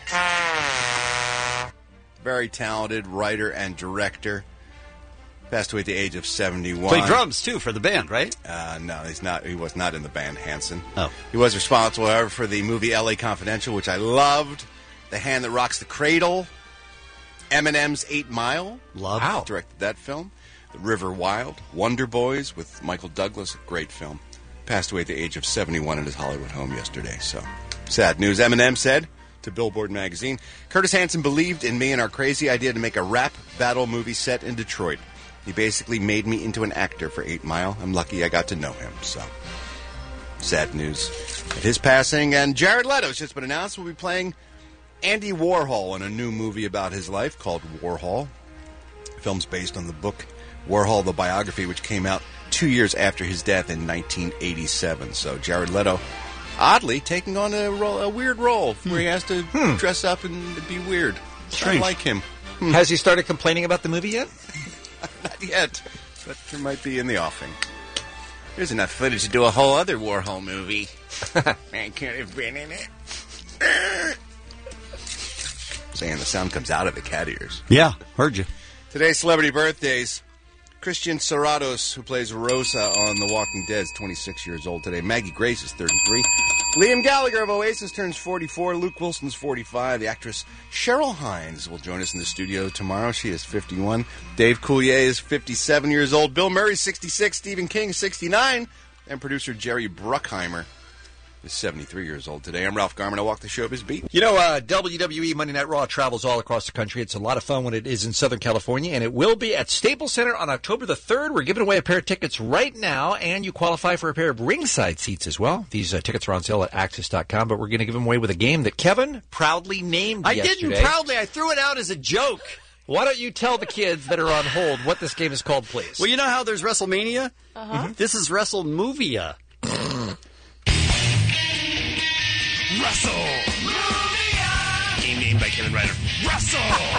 Very talented writer and director. Passed away at the age of 71. Played drums, too, for the band, right? No, he's not. He was not in the band, Hanson. Oh. He was responsible, however, for the movie L.A. Confidential, which I loved. The Hand That Rocks the Cradle. Eminem's 8 Mile. Love. Directed that film. The River Wild. Wonder Boys with Michael Douglas. Great film. Passed away at the age of 71 in his Hollywood home yesterday. So, sad news. Eminem said to Billboard magazine, Curtis Hanson believed in me and our crazy idea to make a rap battle movie set in Detroit. He basically made me into an actor for 8 Mile. I'm lucky I got to know him. So, sad news at his passing. And Jared Leto's just been announced will be playing Andy Warhol in a new movie about his life called Warhol. The film's based on the book Warhol, the biography, which came out 2 years after his death in 1987. So Jared Leto, oddly, taking on a weird role where he has to dress up and be weird. Strange. I like him. Has he started complaining about the movie yet? Not yet. but there might be in the offing. There's enough footage to do a whole other Warhol movie. Man could have been in it. Saying the sound comes out of the cat ears. Yeah, heard you. Today's celebrity birthdays. Christian Serratos, who plays Rosa on The Walking Dead, is 26 years old today. Maggie Grace is 33. Liam Gallagher of Oasis turns 44. Luke Wilson's 45. The actress Cheryl Hines will join us in the studio tomorrow. She is 51. Dave Coulier is 57 years old. Bill Murray, 66. Stephen King, 69. And producer Jerry Bruckheimer is 73 years old today. I'm Ralph Garman. I walk the showbiz beat. You know, WWE Monday Night Raw travels all across the country. It's a lot of fun when it is in Southern California, and it will be at Staples Center on October the 3rd. We're giving away a pair of tickets right now, and you qualify for a pair of ringside seats as well. These tickets are on sale at Axis.com, but we're going to give them away with a game that Kevin proudly named yesterday. I didn't proudly. I threw it out as a joke. Why don't you tell the kids that are on hold what this game is called, please? Well, you know how there's WrestleMania? Uh-huh. This is WrestleMovia. Russell. Game named by Kevin Ryder. Russell.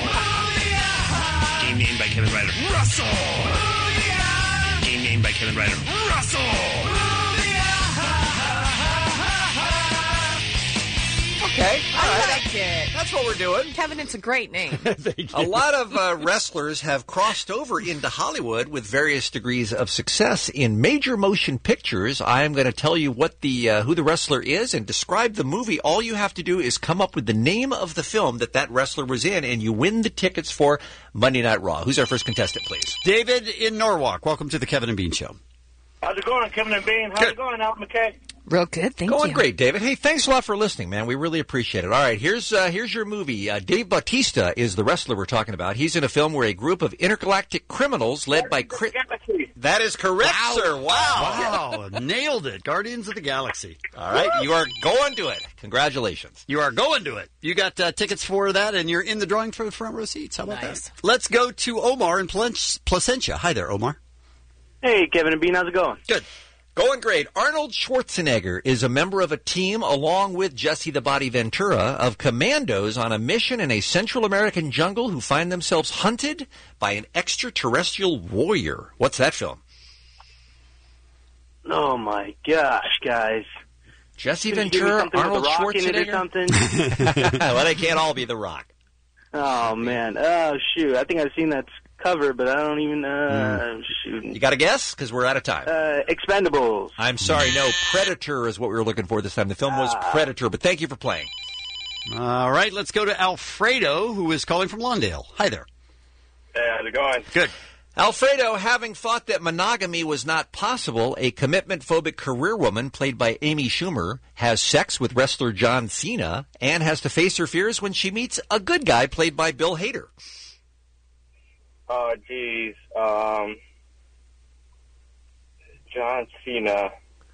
Game named by Kevin Ryder. Russell. Game named by Kevin Ryder. Russell. Okay. I liked it. That's what we're doing. Kevin, it's a great name. A lot of wrestlers have crossed over into Hollywood with various degrees of success in major motion pictures. I am going to tell you what who the wrestler is and describe the movie. All you have to do is come up with the name of the film that wrestler was in, and you win the tickets for Monday Night Raw. Who's our first contestant, please? David in Norwalk. Welcome to the Kevin and Bean Show. How's it going, Kevin and Bean? How's it going, Al McKay? Real good, thank you. Going great, David. Hey, thanks a lot for listening, man. We really appreciate it. All right, here's your movie. Dave Bautista is the wrestler we're talking about. He's in a film where a group of intergalactic criminals led by... That is correct, sir. Wow. Nailed it. Guardians of the Galaxy. All right, you are going to it. Congratulations. You are going to it. You got tickets for that, and you're in the drawing for the front row seats. How about that? Let's go to Omar in Placentia. Hi there, Omar. Hey, Kevin and Bean. How's it going? Good. Going great. Arnold Schwarzenegger is a member of a team, along with Jesse the Body Ventura, of commandos on a mission in a Central American jungle who find themselves hunted by an extraterrestrial warrior. What's that film? Oh, my gosh, guys. Jesse Ventura, Arnold Schwarzenegger? Something? Well, they can't all be The Rock. Oh, man. Oh, shoot. I think I've seen that cover, but I don't even, shoot. You got a guess? Because we're out of time. Expendables. I'm sorry, no. Predator is what we were looking for this time. The film was Predator, but thank you for playing. All right, let's go to Alfredo, who is calling from Lawndale. Hi there. Hey, how's it going? Good. Alfredo, having thought that monogamy was not possible, a commitment-phobic career woman played by Amy Schumer has sex with wrestler John Cena and has to face her fears when she meets a good guy played by Bill Hader. Oh, geez. John Cena.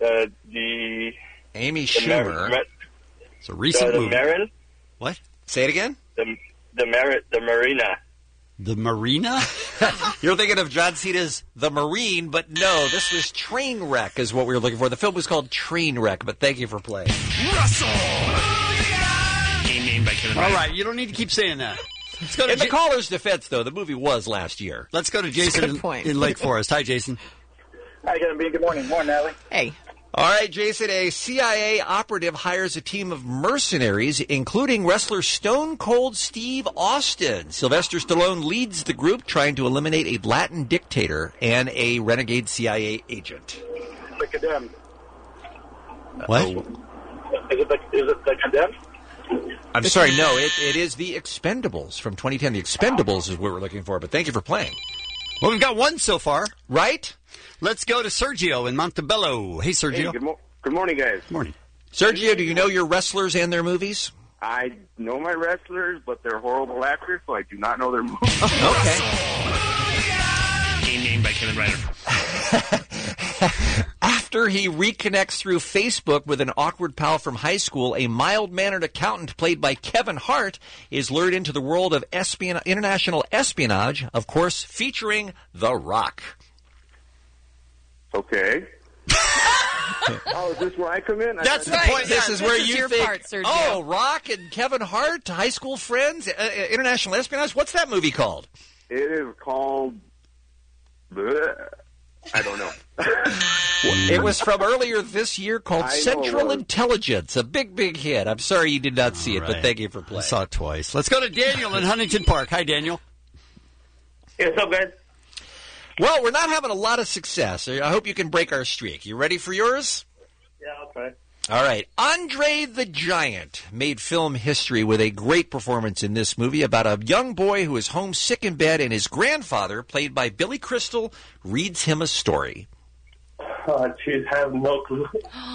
Amy Schumer. It's a recent movie. Marin? What? Say it again? The Marina. The Marina? You're thinking of John Cena's The Marine, but no, this was Trainwreck is what we were looking for. The film was called Trainwreck, but thank you for playing. Russell! Game named by Kevin Ryder. All right, you don't need to keep saying that. Let's go to in the caller's defense, though, the movie was last year. Let's go to Jason in Lake Forest. Hi, Jason. Hi, Kevin B. Good morning. Morning, Natalie. Hey. All right, Jason, a CIA operative hires a team of mercenaries, including wrestler Stone Cold Steve Austin. Sylvester Stallone leads the group, trying to eliminate a Latin dictator and a renegade CIA agent. The Condemned. What? Is it the Condemned? I'm sorry, no, it is The Expendables from 2010. The Expendables is what we're looking for, but thank you for playing. Well, we've got one so far. Right? Let's go to Sergio in Montebello. Hey, Sergio. Hey, good morning, guys. Morning. Sergio, do you know your wrestlers and their movies? I know my wrestlers, but they're horrible actors, so I do not know their movies. Okay. Game named by Kevin Ryder. After he reconnects through Facebook with an awkward pal from high school, a mild-mannered accountant played by Kevin Hart is lured into the world of international espionage, of course, featuring The Rock. Okay. Oh, is this where I come in? That's the point. This is where you think, oh, Rock and Kevin Hart, high school friends, international espionage. What's that movie called? It is called... I don't know. It was from earlier this year called I know it Central was. Intelligence, a big, big hit. I'm sorry you did not see it, but thank you for I playing. saw it twice. Let's go to Daniel in Huntington Park. Hi, Daniel. Hey, what's up, guys? Well, we're not having a lot of success. I hope you can break our streak. You ready for yours? Yeah, I'll try. All right. Andre the Giant made film history with a great performance in this movie about a young boy who is homesick in bed, and his grandfather, played by Billy Crystal, reads him a story. Oh, jeez, I have no clue.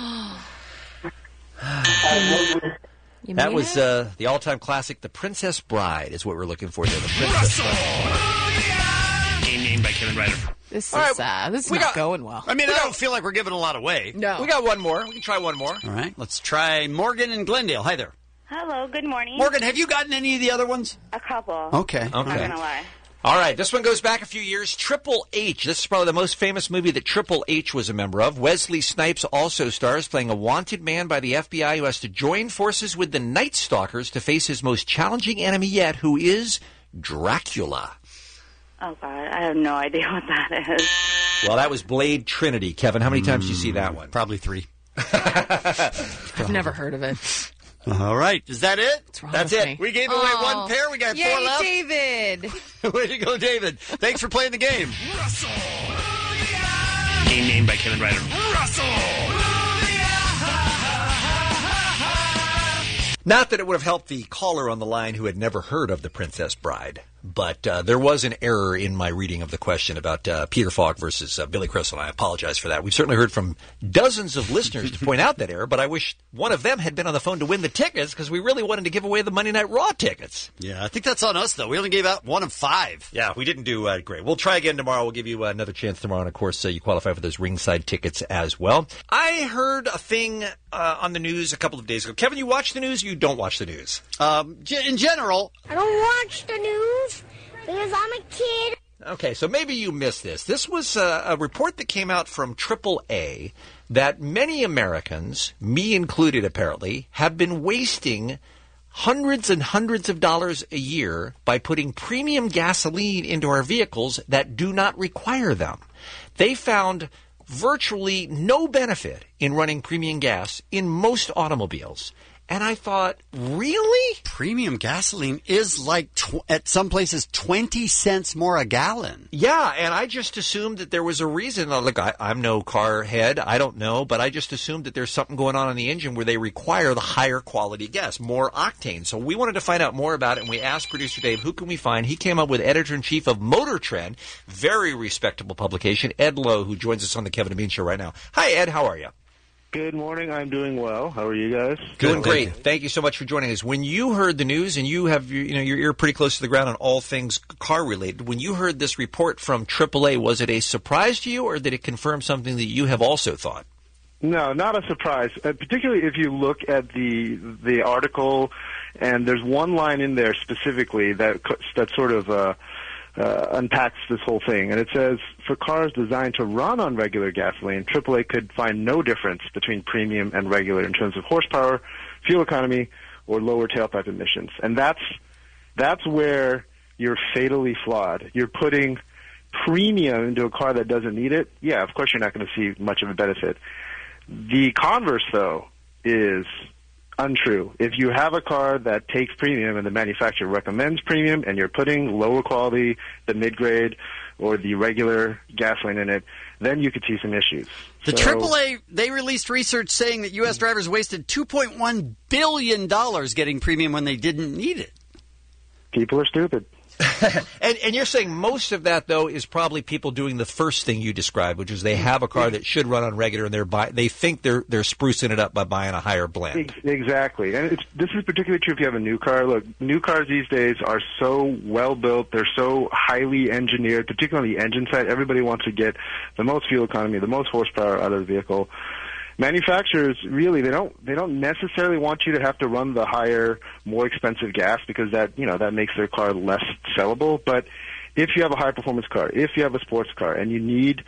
That was the all-time classic, The Princess Bride, is what we're looking for there. The Princess Bride. Named by Kevin Ryder. This All is not going well. I mean, I don't feel like we're giving a lot away. No. We got one more. We can try one more. All right, let's try Morgan in Glendale. Hi there. Hello, good morning. Morgan, have you gotten any of the other ones? A couple. Okay. Not gonna lie. All right, this one goes back a few years. Triple H. This is probably the most famous movie that Triple H was a member of. Wesley Snipes also stars, playing a wanted man by the FBI who has to join forces with the Night Stalkers to face his most challenging enemy yet, who is Dracula. Oh, God, I have no idea what that is. Well, that was Blade Trinity. Kevin, how many times did you see that one? Probably 3. I've never heard of it. All right. Is that it? What's wrong That's with it. me? We gave away one pair. We got 4 left. David. Way to go, David. Thanks for playing the game. Game named by Kevin Ryder. Not that it would have helped the caller on the line who had never heard of The Princess Bride, but there was an error in my reading of the question about Peter Falk versus Billy Crystal, and I apologize for that. We've certainly heard from dozens of listeners to point out that error, but I wish one of them had been on the phone to win the tickets, because we really wanted to give away the Monday Night Raw tickets. Yeah, I think that's on us, though. We only gave out 1 of 5. Yeah, we didn't do great. We'll try again tomorrow. We'll give you another chance tomorrow, and of course, you qualify for those ringside tickets as well. I heard a thing on the news a couple of days ago. Kevin, you watch the news? You don't watch the news? In general, I don't watch the news because I'm a kid. Okay, so maybe you missed this. This was a report that came out from AAA that many Americans, me included apparently, have been wasting hundreds and hundreds of dollars a year by putting premium gasoline into our vehicles that do not require them. They found virtually no benefit in running premium gas in most automobiles. And I thought, really? Premium gasoline is like, at some places, 20 cents more a gallon. Yeah, and I just assumed that there was a reason. Look, I'm no car head. I don't know. But I just assumed that there's something going on in the engine where they require the higher quality gas, more octane. So we wanted to find out more about it, and we asked producer Dave, who can we find? He came up with editor-in-chief of Motor Trend, very respectable publication, Ed Lowe, who joins us on the Kevin and Bean Show right now. Hi, Ed. How are you? Good morning. I'm doing well. How are you guys? Doing great. Thank you so much for joining us. When you heard the news, and you have your ear pretty close to the ground on all things car related, when you heard this report from AAA, was it a surprise to you, or did it confirm something that you have also thought? No, not a surprise. Particularly if you look at the article, and there's one line in there specifically that sort of unpacks this whole thing. And it says, for cars designed to run on regular gasoline, AAA could find no difference between premium and regular in terms of horsepower, fuel economy, or lower tailpipe emissions. And that's where you're fatally flawed. You're putting premium into a car that doesn't need it. Yeah, of course you're not going to see much of a benefit. The converse, though, is untrue. If you have a car that takes premium and the manufacturer recommends premium and you're putting lower quality, the mid-grade or the regular gasoline in it, then you could see some issues. The AAA, they released research saying that U.S. drivers wasted $2.1 billion getting premium when they didn't need it. People are stupid. And you're saying most of that, though, is probably people doing the first thing you described, which is they have a car that should run on regular, and they think they're sprucing it up by buying a higher blend. Exactly. And this is particularly true if you have a new car. Look, new cars these days are so well built. They're so highly engineered, particularly on the engine side. Everybody wants to get the most fuel economy, the most horsepower out of the vehicle. Manufacturers, really, they don't necessarily want you to have to run the higher, more expensive gas because that makes their car less sellable. But if you have a high performance car, if you have a sports car, and you need,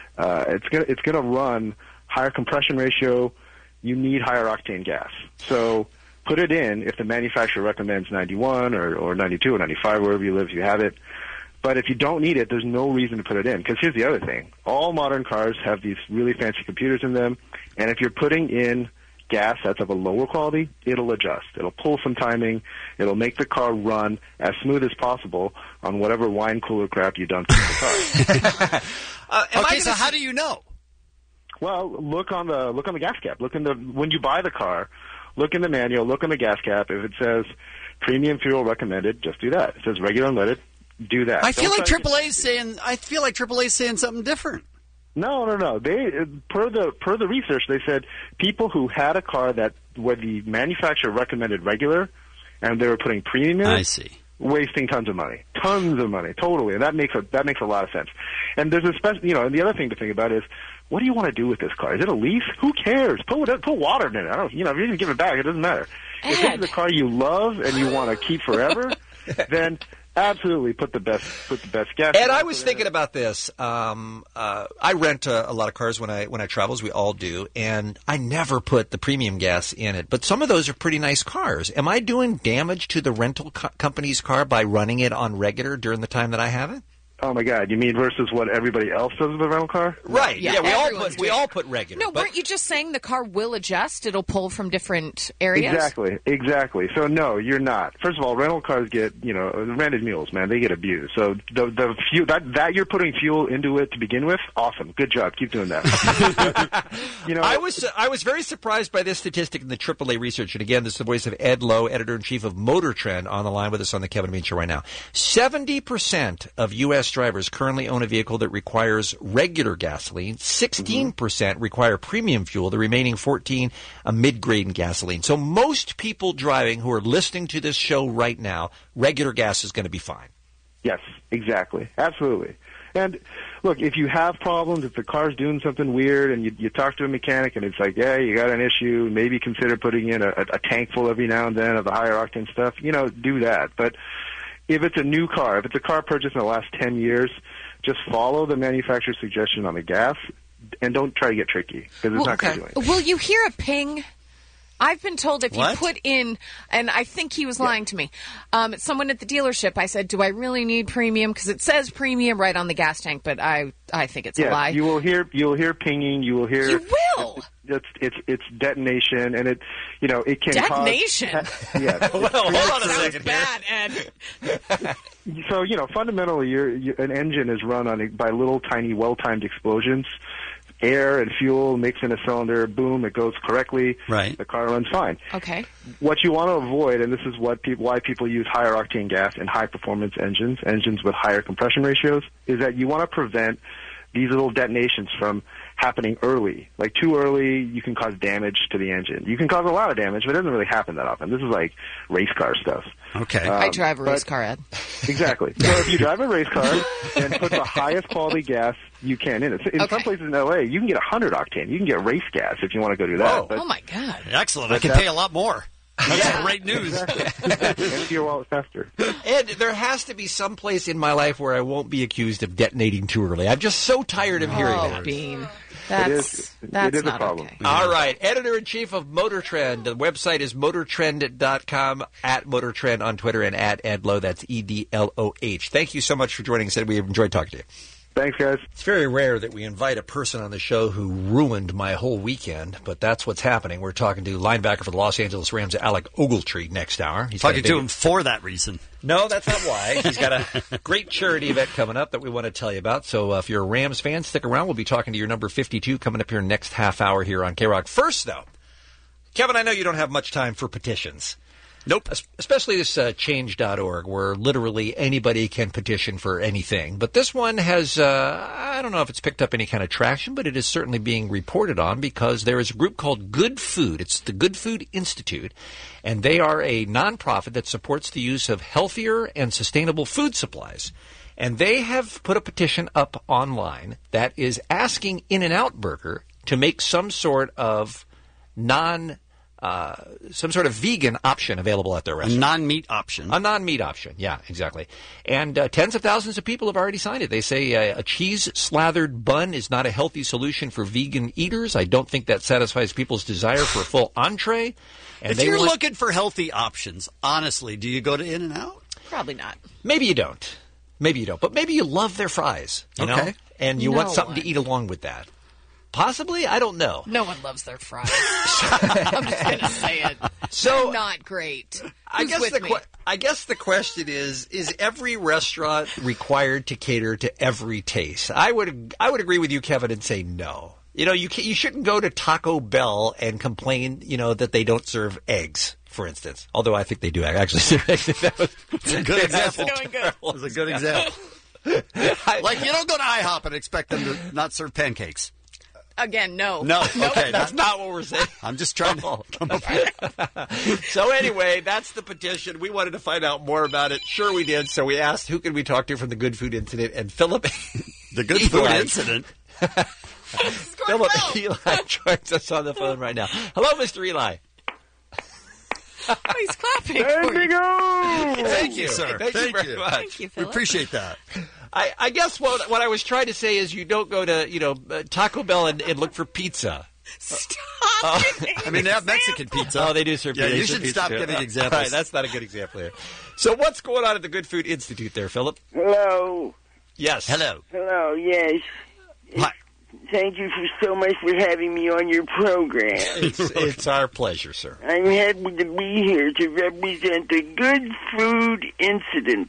it's gonna run higher compression ratio, you need higher octane gas. So put it in if the manufacturer recommends 91 or 92 or 95, wherever you live, you have it. But if you don't need it, there's no reason to put it in. Because here's the other thing. All modern cars have these really fancy computers in them, and if you're putting in gas that's of a lower quality, it'll adjust. It'll pull some timing. It'll make the car run as smooth as possible on whatever wine cooler crap you've done to the car. Okay, so how do you know? Well, look on the gas cap. When you buy the car, look in the manual, look on the gas cap. If it says premium fuel recommended, just do that. If it says regular unleaded, do that. I feel like AAA's saying something different. No. They per the research, they said people who had a car where the manufacturer recommended regular, and they were putting premium in. I see. Wasting tons of money, totally, and that makes a lot of sense. And there's and the other thing to think about is, what do you want to do with this car? Is it a lease? Who cares? Put water in it. If you didn't give it back, it doesn't matter. If this is a car you love and you want to keep forever, then absolutely put the best gas. Ed, I was thinking about this. I rent a lot of cars when I travel, as we all do, and I never put the premium gas in it. But some of those are pretty nice cars. Am I doing damage to the rental company's car by running it on regular during the time that I have it? Oh my God! You mean versus what everybody else does with a rental car? Right. Yeah. We all put regular. No, weren't you just saying the car will adjust? It'll pull from different areas. Exactly. So no, you're not. First of all, rental cars get rented mules, man. They get abused. So the fuel that you're putting fuel into it to begin with, awesome. Good job. Keep doing that. I was very surprised by this statistic in the AAA research. And again, this is the voice of Ed Lowe, editor-in-chief of Motor Trend, on the line with us on the Kevin Bean Show right now. 70% of U.S. drivers currently own a vehicle that requires regular gasoline. 16% require premium fuel. The remaining 14% a mid-grade gasoline. So most people driving who are listening to this show right now, regular gas is going to be fine. Yes, exactly. Absolutely. And look, if you have problems, if the car's doing something weird and you talk to a mechanic and it's like, yeah, you got an issue, maybe consider putting in a tank full every now and then of the higher octane stuff, do that. But if it's a new car, if it's a car purchased in the last 10 years, just follow the manufacturer's suggestion on the gas and don't try to get tricky because it's not going to do anything. Will you hear a ping? I've been told if you put in, and I think he was lying to me, someone at the dealership, I said, do I really need premium? Because it says premium right on the gas tank, but I think it's a lie. You'll hear pinging. You will hear. You will. It's detonation, and it can detonation. Yeah. Well, hold on a second. Bad, Ed. So fundamentally, an engine is run by little tiny, well-timed explosions. Air and fuel mix in a cylinder, boom, it goes correctly. Right. The car runs fine. Okay. What you want to avoid, and this is why people use higher octane gas in high performance engines with higher compression ratios, is that you want to prevent these little detonations from happening early. Like too early, you can cause damage to the engine. You can cause a lot of damage, but it doesn't really happen that often. This is like race car stuff. Okay. I drive a race car, Ed. Exactly. So if you drive a race car, then put the highest quality gas you can in it. In some places in L.A., you can get 100 octane. You can get race gas if you want to go do that. Oh my God. Excellent. I can pay a lot more. That's great news. Empty your wallet faster. Ed, there has to be some place in my life where I won't be accused of detonating too early. I'm just so tired of hearing that. Bean. It is not a problem. Okay. All right. Editor-in-chief of Motor Trend. The website is motortrend.com, at Motor Trend on Twitter, and at Ed Lowe. That's EDLOH. Thank you so much for joining us, Ed. We have enjoyed talking to you. Thanks, guys. It's very rare that we invite a person on the show who ruined my whole weekend, but that's what's happening. We're talking to linebacker for the Los Angeles Rams, Alec Ogletree, next hour. He's talking to him for that reason. No, that's not why. He's got a great charity event coming up that we want to tell you about. So if you're a Rams fan, stick around. We'll be talking to your number 52 coming up here next half hour here on K-Rock. First, though, Kevin, I know you don't have much time for petitions. Nope. Especially this change.org, where literally anybody can petition for anything. But this one has, I don't know if it's picked up any kind of traction, but it is certainly being reported on because there is a group called Good Food. It's the Good Food Institute, and they are a nonprofit that supports the use of healthier and sustainable food supplies. And they have put a petition up online that is asking In-N-Out Burger to make some sort of some sort of vegan option available at their restaurant. A non-meat option. A non-meat option, yeah, exactly. And tens of thousands of people have already signed it. They say a cheese-slathered bun is not a healthy solution for vegan eaters. I don't think that satisfies people's desire for a full entree. And if you're looking for healthy options, honestly, do you go to In-N-Out? Probably not. Maybe you don't. Maybe you don't, but maybe you love their fries, you know? And you want something to eat along with that. Possibly? I don't know. No one loves their fries. I'm just going to say it. So they're not great. I guess the question is every restaurant required to cater to every taste? I would agree with you, Kevin, and say no. You know, you shouldn't go to Taco Bell and complain, you know, that they don't serve eggs, for instance. Although I think they do actually serve eggs. That was a good example. It was a good example. Like, you don't go to IHOP and expect them to not serve pancakes. Again, no. No, okay. That's not what we're saying. I'm just trying to come up with So anyway, that's the petition. We wanted to find out more about it. Sure we did. So we asked, who can we talk to from the Good Food Incident? And Philip... The Good Food Incident? Philip Eli joins us on the phone right now. Hello, Mr. Eli. Oh, he's clapping. There we go. Thank you, sir. Thank you very much. Thank you, Philip. We appreciate that. I guess what I was trying to say is you don't go to, Taco Bell and look for pizza. Stop I mean, they have Mexican pizza. Oh, they do serve pizza. Yeah, you should stop giving examples. All right, that's not a good example here. So what's going on at the Good Food Institute there, Philip? Hello. Yes. Hello. Hello, yes. Hi. Thank you so much for having me on your program. It's our pleasure, sir. I'm happy to be here to represent the Good Food Institute.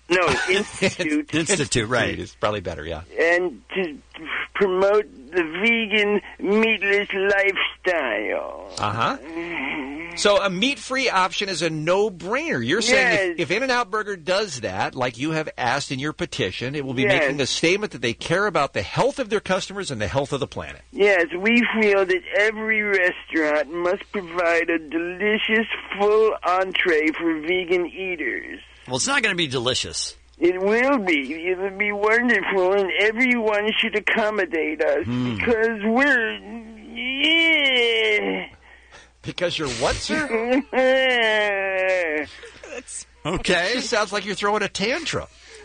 Institute, right. It's probably better, yeah. And to promote the vegan, meatless lifestyle. Uh-huh. So a meat-free option is a no-brainer. You're saying if In-N-Out Burger does that, like you have asked in your petition, it will be making a statement that they care about the health of their customers and the health of the planet. Yes, we feel that every restaurant must provide a delicious, full entree for vegan eaters. Well, it's not going to be delicious. It will be. It will be wonderful, and everyone should accommodate us because we're... Yeah. Because you're what, sir? Okay. It just sounds like you're throwing a tantrum.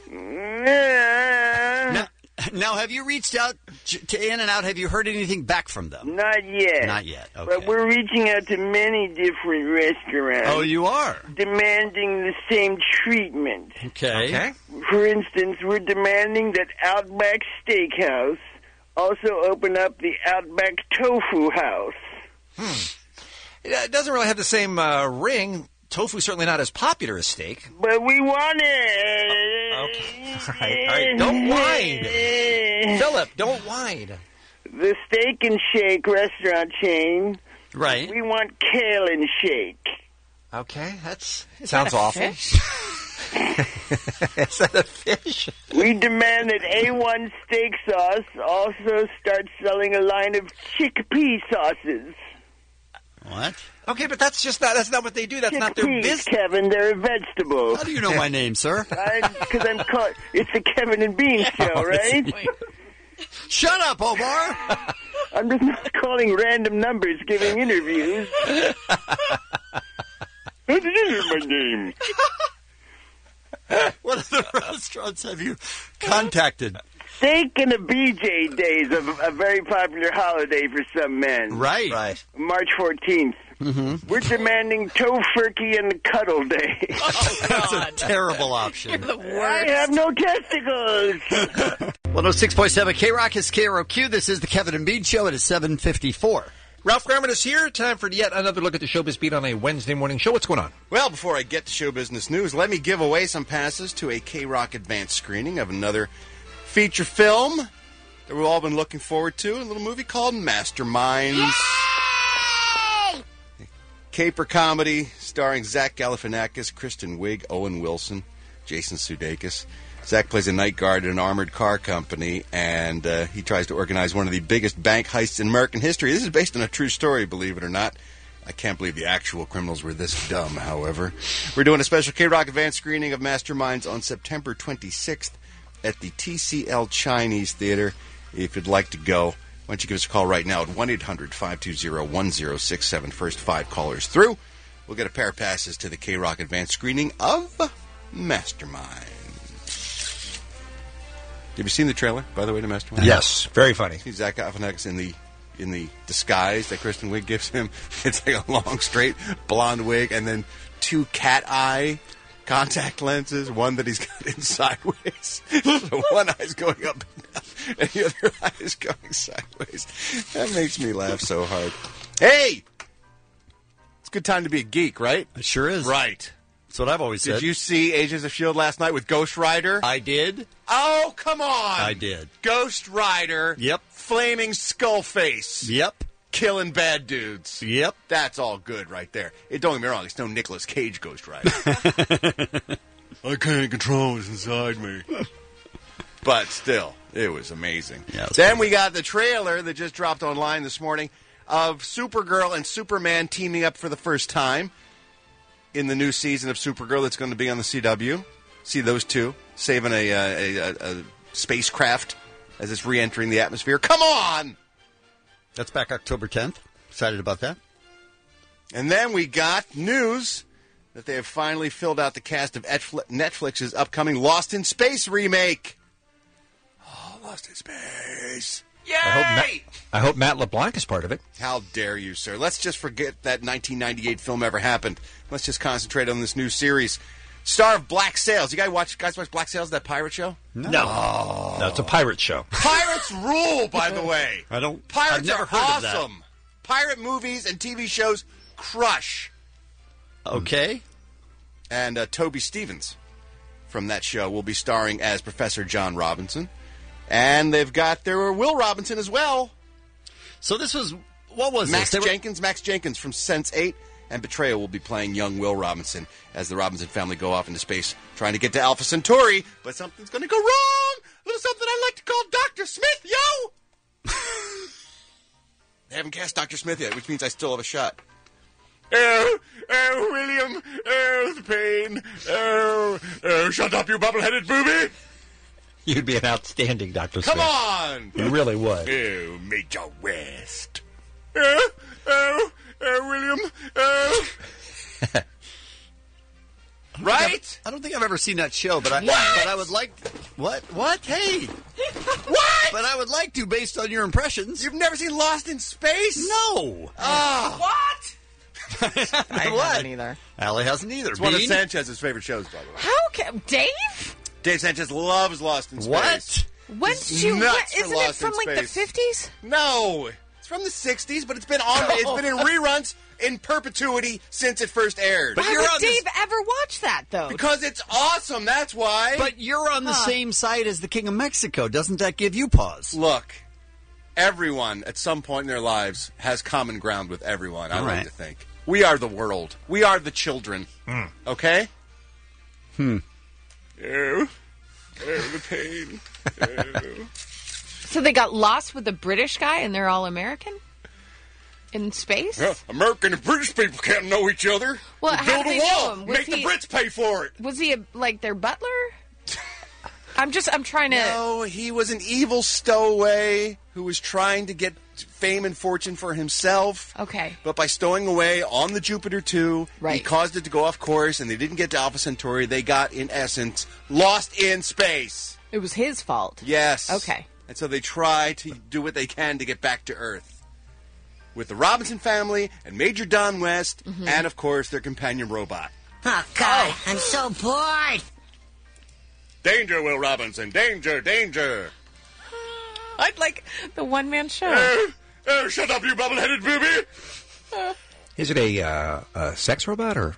Now, have you reached out to In-N-Out? Have you heard anything back from them? Not yet. Not yet. Okay. But we're reaching out to many different restaurants. Oh, you are? Demanding the same treatment. Okay. For instance, we're demanding that Outback Steakhouse also open up the Outback Tofu House. It doesn't really have the same ring. Tofu's certainly not as popular as steak. But we want it. Okay. All right. Don't whine. Philip, don't whine. The Steak and Shake restaurant chain. Right. We want kale and shake. Okay. Sounds awful. Is that a fish? We demand that A1 Steak Sauce also start selling a line of chickpea sauces. What? Okay, but that's not what they do. That's not their business. Kevin, they're a vegetable. How do you know my name, sir? Because I'm called. It's the Kevin and Bean show, right? Shut up, Omar. I'm just not calling random numbers, giving interviews. How did you hear my name? What other restaurants have you contacted? Steak and a BJ Day is a very popular holiday for some men. Right. March 14th. Mm-hmm. We're demanding Tofurkey and the Cuddle Day. Oh, that's a terrible option. You're the worst. I have no testicles. 106.7 K-Rock is KROQ. This is the Kevin and Bean Show. It is 7:54. Ralph Garman is here. Time for yet another look at the Showbiz Beat on a Wednesday morning show. What's going on? Well, before I get to show business news, let me give away some passes to a K-Rock advanced screening of another feature film that we've all been looking forward to, a little movie called Masterminds. Yay! Caper comedy starring Zach Galifianakis, Kristen Wiig, Owen Wilson, Jason Sudeikis. Zach plays a night guard at an armored car company, and he tries to organize one of the biggest bank heists in American history. This is based on a true story, believe it or not. I can't believe the actual criminals were this dumb, however. We're doing a special K-Rock advanced screening of Masterminds on September 26th at the TCL Chinese Theater. If you'd like to go, why don't you give us a call right now at 1-800-520-1067. First 5 callers through. We'll get a pair of passes to the K-Rock advanced screening of Mastermind. Have you seen the trailer, by the way, to Mastermind? Yes, very funny. See Zach Galifianakis in the disguise that Kristen Wiig gives him. It's like a long, straight, blonde wig and then 2 cat eye contact lenses, one that he's got in sideways. So one eye's going up and down, and the other eye is going sideways. That makes me laugh so hard. Hey! It's a good time to be a geek, right? It sure is. Right. That's what I've always said. Did you see Agents of S.H.I.E.L.D. last night with Ghost Rider? I did. Oh, come on! I did. Ghost Rider. Yep. Flaming skull face. Yep. Killing bad dudes. Yep. That's all good right there. Don't get me wrong, it's no Nicolas Cage Ghost Rider. I can't control what's inside me. But still, it was amazing. Yeah, then we got the trailer that just dropped online this morning of Supergirl and Superman teaming up for the first time in the new season of Supergirl that's going to be on the CW. See those two saving a spacecraft as it's re-entering the atmosphere. Come on! That's back October 10th. Excited about that. And then we got news that they have finally filled out the cast of Netflix's upcoming Lost in Space remake. Oh, Lost in Space. Yay! I hope Matt LeBlanc is part of it. How dare you, sir? Let's just forget that 1998 film ever happened. Let's just concentrate on this new series. Star of Black Sails. You guys watch Black Sails, that pirate show? No, it's a pirate show. Pirates rule, by the way. Pirates I've never are heard of that. awesome. Pirate movies and TV shows crush. Okay. And Toby Stevens from that show will be starring as Professor John Robinson. And they've got their Will Robinson as well. So this was, what was Max this? Max Jenkins from Sense8 and Betrayal will be playing young Will Robinson as the Robinson family go off into space trying to get to Alpha Centauri. But something's going to go wrong. A little something I like to call Dr. Smith, yo! They haven't cast Dr. Smith yet, which means I still have a shot. Oh, William, the pain. Oh, shut up, you bubble-headed booby. You'd be an outstanding Dr. Smith. Come on! You really would. Oh, Major West. William. Right? I don't think I've ever seen that show, but I would like. What? Hey. What? But I would like to, based on your impressions. You've never seen Lost in Space? No. What? I haven't either. Allie hasn't either. It's one of Bean? Sanchez's favorite shows, by the way. How can Dave? Dave Sanchez loves Lost in Space. What? When He's did you? nuts for Isn't it Lost from in like the Space. 50s? No. It's from the 60s, but it's been on. It's been in reruns in perpetuity since it first aired. Why would Dave ever watch that though? Because it's awesome. That's why. But you're on the same side as the King of Mexico. Doesn't that give you pause? Look, everyone at some point in their lives has common ground with everyone. I All like right. to think we are the world. We are the children. Okay. Oh, the pain. So they got lost with the British guy, and they're all American in space. Yeah, American and British people can't know each other. Well, We'll how build do a they know wall. him? Was Make the he- Brits pay for it. Was he like their butler? I'm trying to. No, he was an evil stowaway who was trying to get fame and fortune for himself. Okay. But by stowing away on the Jupiter 2, he caused it to go off course, and they didn't get to Alpha Centauri. They got, in essence, lost in space. It was his fault. Yes. Okay. And so they try to do what they can to get back to Earth. With the Robinson family and Major Don West, and, of course, their companion robot. Oh, God, I'm so bored. Danger, Will Robinson. Danger, danger. I'd like the one-man show. Shut up, you bubble-headed booby. Is it a sex robot or?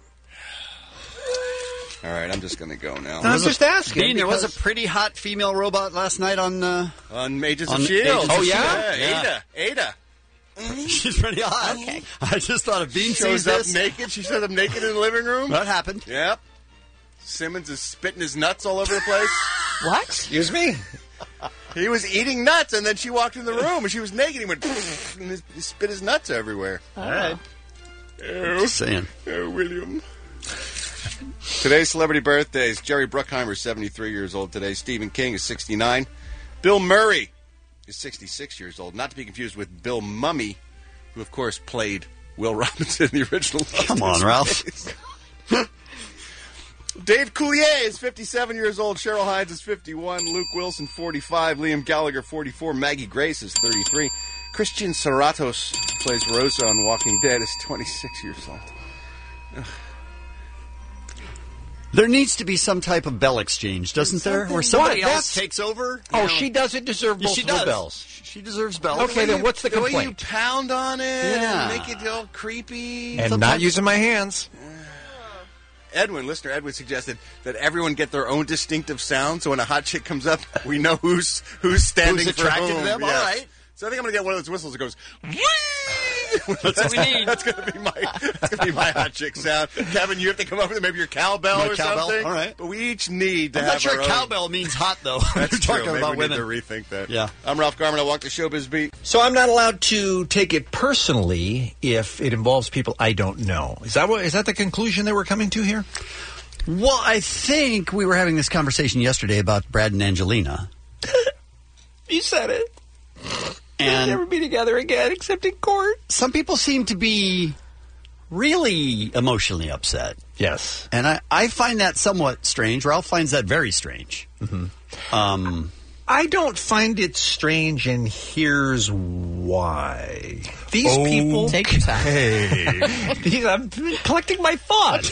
All right, I'm just going to go now. I'm just asking. Bean, there was a pretty hot female robot last night on Agents on of S.H.I.E.L.D. Agents of Yeah, Ada. She's pretty hot. Okay. I just thought if Bean Shows sees up this, naked. She shows up naked in the living room. What happened? Yep. Simmons is spitting his nuts all over the place. What? Excuse me? He was eating nuts, and then she walked in the room, and she was naked. He went, and he spit his nuts everywhere. All right. Just saying. Oh, William. Today's celebrity birthdays. Jerry Bruckheimer is 73 years old today. Stephen King is 69. Bill Murray is 66 years old. Not to be confused with Bill Mummy, who, of course, played Will Robinson in the original Lost Come in on, Ralph. Space. Dave Coulier is 57 years old. Cheryl Hines is 51. Luke Wilson, 45. Liam Gallagher, 44. Maggie Grace is 33. Christian Serratos plays Rosa on Walking Dead, is 26 years old. Ugh. There needs to be some type of bell exchange, doesn't there? Where somebody What? else takes over? She doesn't deserve Yeah, both she of the does. bells. She deserves bells. Okay, then what's the way you complaint? pound on it Yeah. and make it all creepy. And not using my hands. Listener Edwin suggested that everyone get their own distinctive sound, so when a hot chick comes up, we know who's standing Who's for attracted whom. to them? Yes. All right. So I think I'm going to get one of those whistles that goes. That's what we need. That's going to be my hot chick sound. Kevin, you have to come up with maybe your cowbell My or cowbell? something. All right. But we each need to I'm have not sure our own. cowbell means hot, though. That's You're talking true. Maybe about we women. need to rethink that. Yeah. I'm Ralph Garman. I walk the showbiz beat. So I'm not allowed to take it personally if it involves people I don't know. Is that the conclusion that we're coming to here? Well, I think we were having this conversation yesterday about Brad and Angelina. You said it. And They'll never be together again except in court. Some people seem to be really emotionally upset. Yes. And I find that somewhat strange. Ralph finds that very strange. Mm-hmm. I don't find it strange, and here's why. These people... Take your time. I'm collecting my thoughts.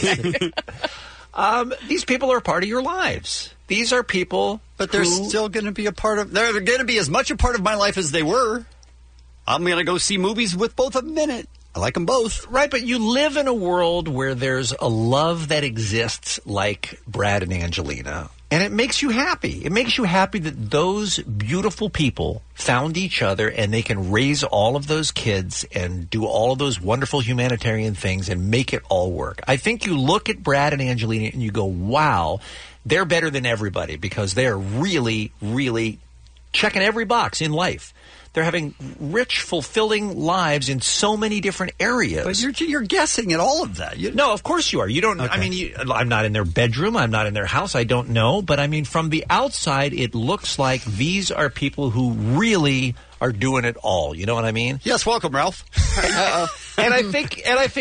These people are a part of your lives. These are people... But they're still going to be a part of... They're going to be as much a part of my life as they were. I'm going to go see movies with both of them in it. I like them both. Right, but you live in a world where there's a love that exists like Brad and Angelina, and it makes you happy. It makes you happy that those beautiful people found each other and they can raise all of those kids and do all of those wonderful humanitarian things and make it all work. I think you look at Brad and Angelina and you go, wow, they're better than everybody because they're really, really checking every box in life. They're having rich, fulfilling lives in so many different areas. But you're guessing at all of that. No, of course you are. You don't. Okay. I mean, I'm not in their bedroom. I'm not in their house. I don't know. But I mean, from the outside, it looks like these are people who really are doing it all. You know what I mean? Yes. Welcome, Ralph. And I think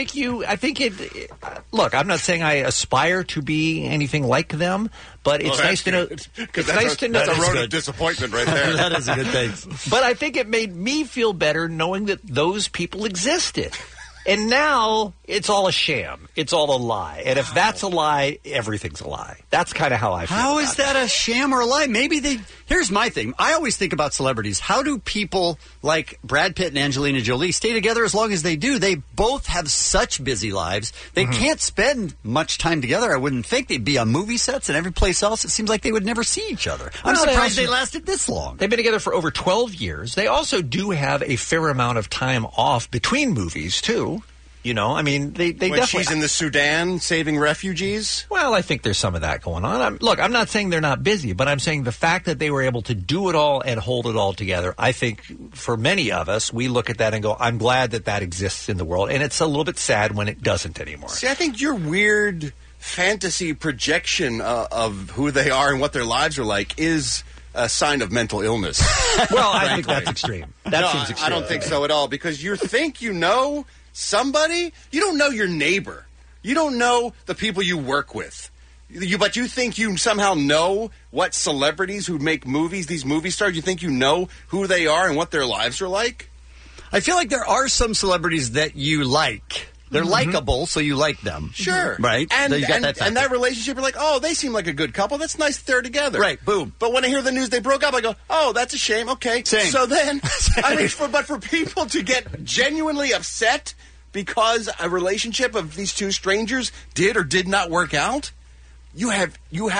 it. Look, I'm not saying I aspire to be anything like them, but it's nice to know. It's nice to know. That's a road of disappointment right there. That is a good thing. But I think it made me feel better knowing that those people existed. And now it's all a sham. It's all a lie. And if that's a lie, everything's a lie. That's kind of how I feel. How is that a sham or a lie? Maybe they... Here's my thing. I always think about celebrities. How do people like Brad Pitt and Angelina Jolie stay together as long as they do? They both have such busy lives. They can't spend much time together. I wouldn't think. They'd be on movie sets and every place else. It seems like they would never see each other. I'm surprised they lasted this long. They've been together for over 12 years. They also do have a fair amount of time off between movies, too. You know, I mean, they when definitely... she's in the Sudan saving refugees? Well, I think there's some of that going on. I'm not saying they're not busy, but I'm saying the fact that they were able to do it all and hold it all together, I think for many of us, we look at that and go, I'm glad that exists in the world. And it's a little bit sad when it doesn't anymore. See, I think your weird fantasy projection of who they are and what their lives are like is a sign of mental illness. Well, I think that's extreme. That seems extreme. I don't think so at all, because you think you know somebody. You don't know your neighbor. You don't know the people you work with. But you think you somehow know what celebrities who make movies, these movie stars, you think you know who they are and what their lives are like? I feel like there are some celebrities that you like. They're likable, so you like them. Sure. Right? And, So you got and that relationship, you're like, oh, they seem like a good couple. That's nice that they're together. Right, boom. But when I hear the news they broke up, I go, oh, that's a shame. Okay. Same. So then, I mean, but for people to get genuinely upset because a relationship of these two strangers did or did not work out, you have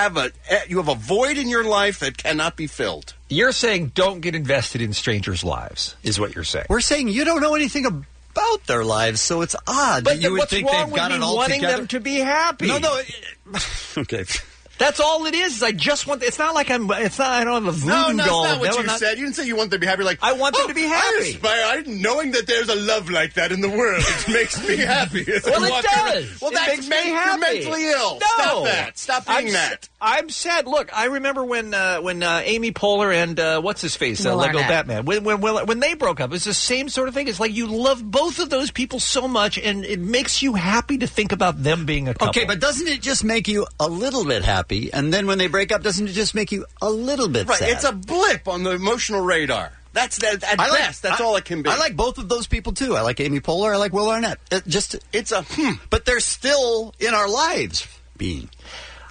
a void in your life that cannot be filled. You're saying don't get invested in strangers' lives, is what you're saying. We're saying you don't know anything about their lives, so it's odd. But you would what's think wrong they've got with it me all wanting together. them to be happy? No. Okay. That's all it is. I just want. It's not like I'm. It's not. I don't have a voodoo No, that's doll. not what No, you not- said. You didn't say you want them to be happy. Like, I want them to be happy. I aspire, knowing that there's a love like that in the world, it makes me happy. Well, it does. Well, It that's makes me happy. You're mentally ill. No. Stop that. Stop being that. I'm sad. Look, I remember when Amy Poehler and what's his face, Will Lego Arnett. Batman, when they broke up, it's the same sort of thing. It's like you love both of those people so much, and it makes you happy to think about them being a couple. Okay, but doesn't it just make you a little bit happy? And then when they break up, doesn't it just make you a little bit Right. sad? It's a blip on the emotional radar. That's at best. That's all it can be. I like both of those people too. I like Amy Poehler. I like Will Arnett. But they're still in our lives.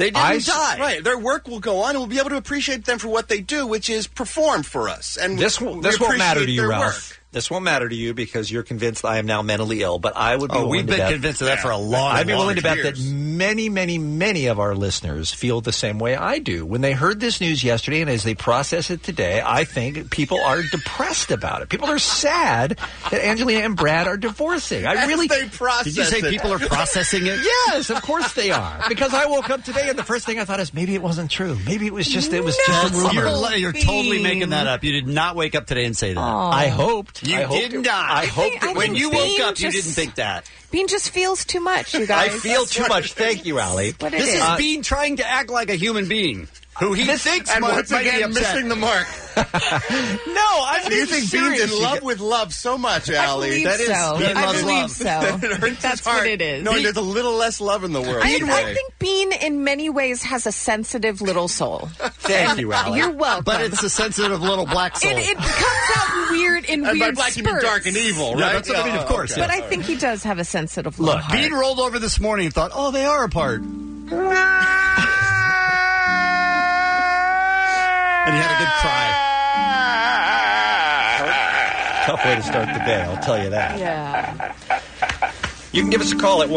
They didn't die. Right. Their work will go on, and we'll be able to appreciate them for what they do, which is perform for us. And This we won't matter to appreciate you, their Ralph. work. This won't matter to you because you're convinced I am now mentally ill. But I would be willing we've to been bet, convinced of that for a long I'd be willing to bet years. that many, many, many of our listeners feel the same way I do. When they heard this news yesterday and as they process it today, I think people are depressed about it. People are sad that Angelina and Brad are divorcing. I really. They process Did you say it. people are processing it? Yes, of course they are. Because I woke up today and the first thing I thought is maybe it wasn't true. Maybe it was just a rumor. You're totally making that up. You did not wake up today and say that. I hoped. You I hoped did it- not. I hoped I it when think you Bean woke up, you just- didn't think that. Bean just feels too much, you I guys. feel too much. Thank you, Allie. What it This is. is Bean trying to act like a human being who he thinks And might once be again, upset. missing the mark. No, I'm Do you think Bean's in love with love so much, Allie? I believe so. Bean I loves believe love. so. That it hurts That's his heart, what it is. knowing there's a little less love in the world. I today. think Bean, in many ways, has a sensitive little soul. Thank you, Allie. You're welcome. But it's a sensitive little black soul. It comes out weird in And by weird black, you mean spurts. dark and evil, Yeah, right? that's what I mean, of course. okay. But I think he does have a sensitive little heart. Bean rolled over this morning and thought, oh, they are apart. And he had a good cry. Tough way to start the day, I'll tell you that. Yeah. You can give us a call at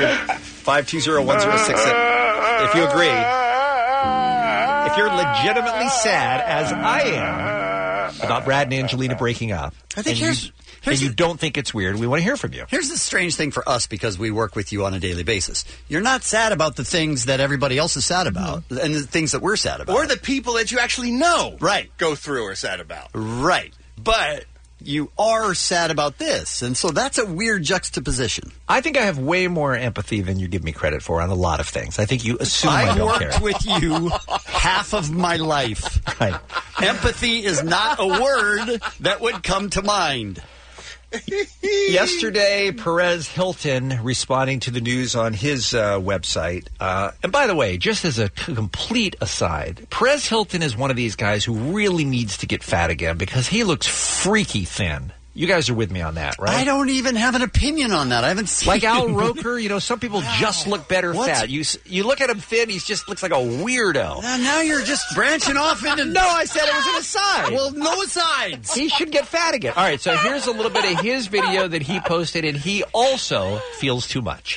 1-800-520-1067 if you agree. If you're legitimately sad, as I am, about Brad and Angelina breaking up, I think and you don't think it's weird, we want to hear from you. Here's the strange thing for us because we work with you on a daily basis. You're not sad about the things that everybody else is sad about and the things that we're sad about. Or the people that you actually know go through or sad about. Right. But you are sad about this. And so that's a weird juxtaposition. I think I have way more empathy than you give me credit for on a lot of things. I think you assume I I've don't worked care. with you half of my life. Right. Empathy is not a word that would come to mind. Yesterday, Perez Hilton responding to the news on his website. And by the way, just as a complete aside, Perez Hilton is one of these guys who really needs to get fat again because he looks freaky thin. You guys are with me on that, right? I don't even have an opinion on that. I haven't seen Like Al him. Roker, some people just look better fat. You look at him thin, he just looks like a weirdo. Now you're just branching off into... No, I said it was an aside. Well, no asides. He should get fat again. All right, so here's a little bit of his video that he posted, and he also feels too much.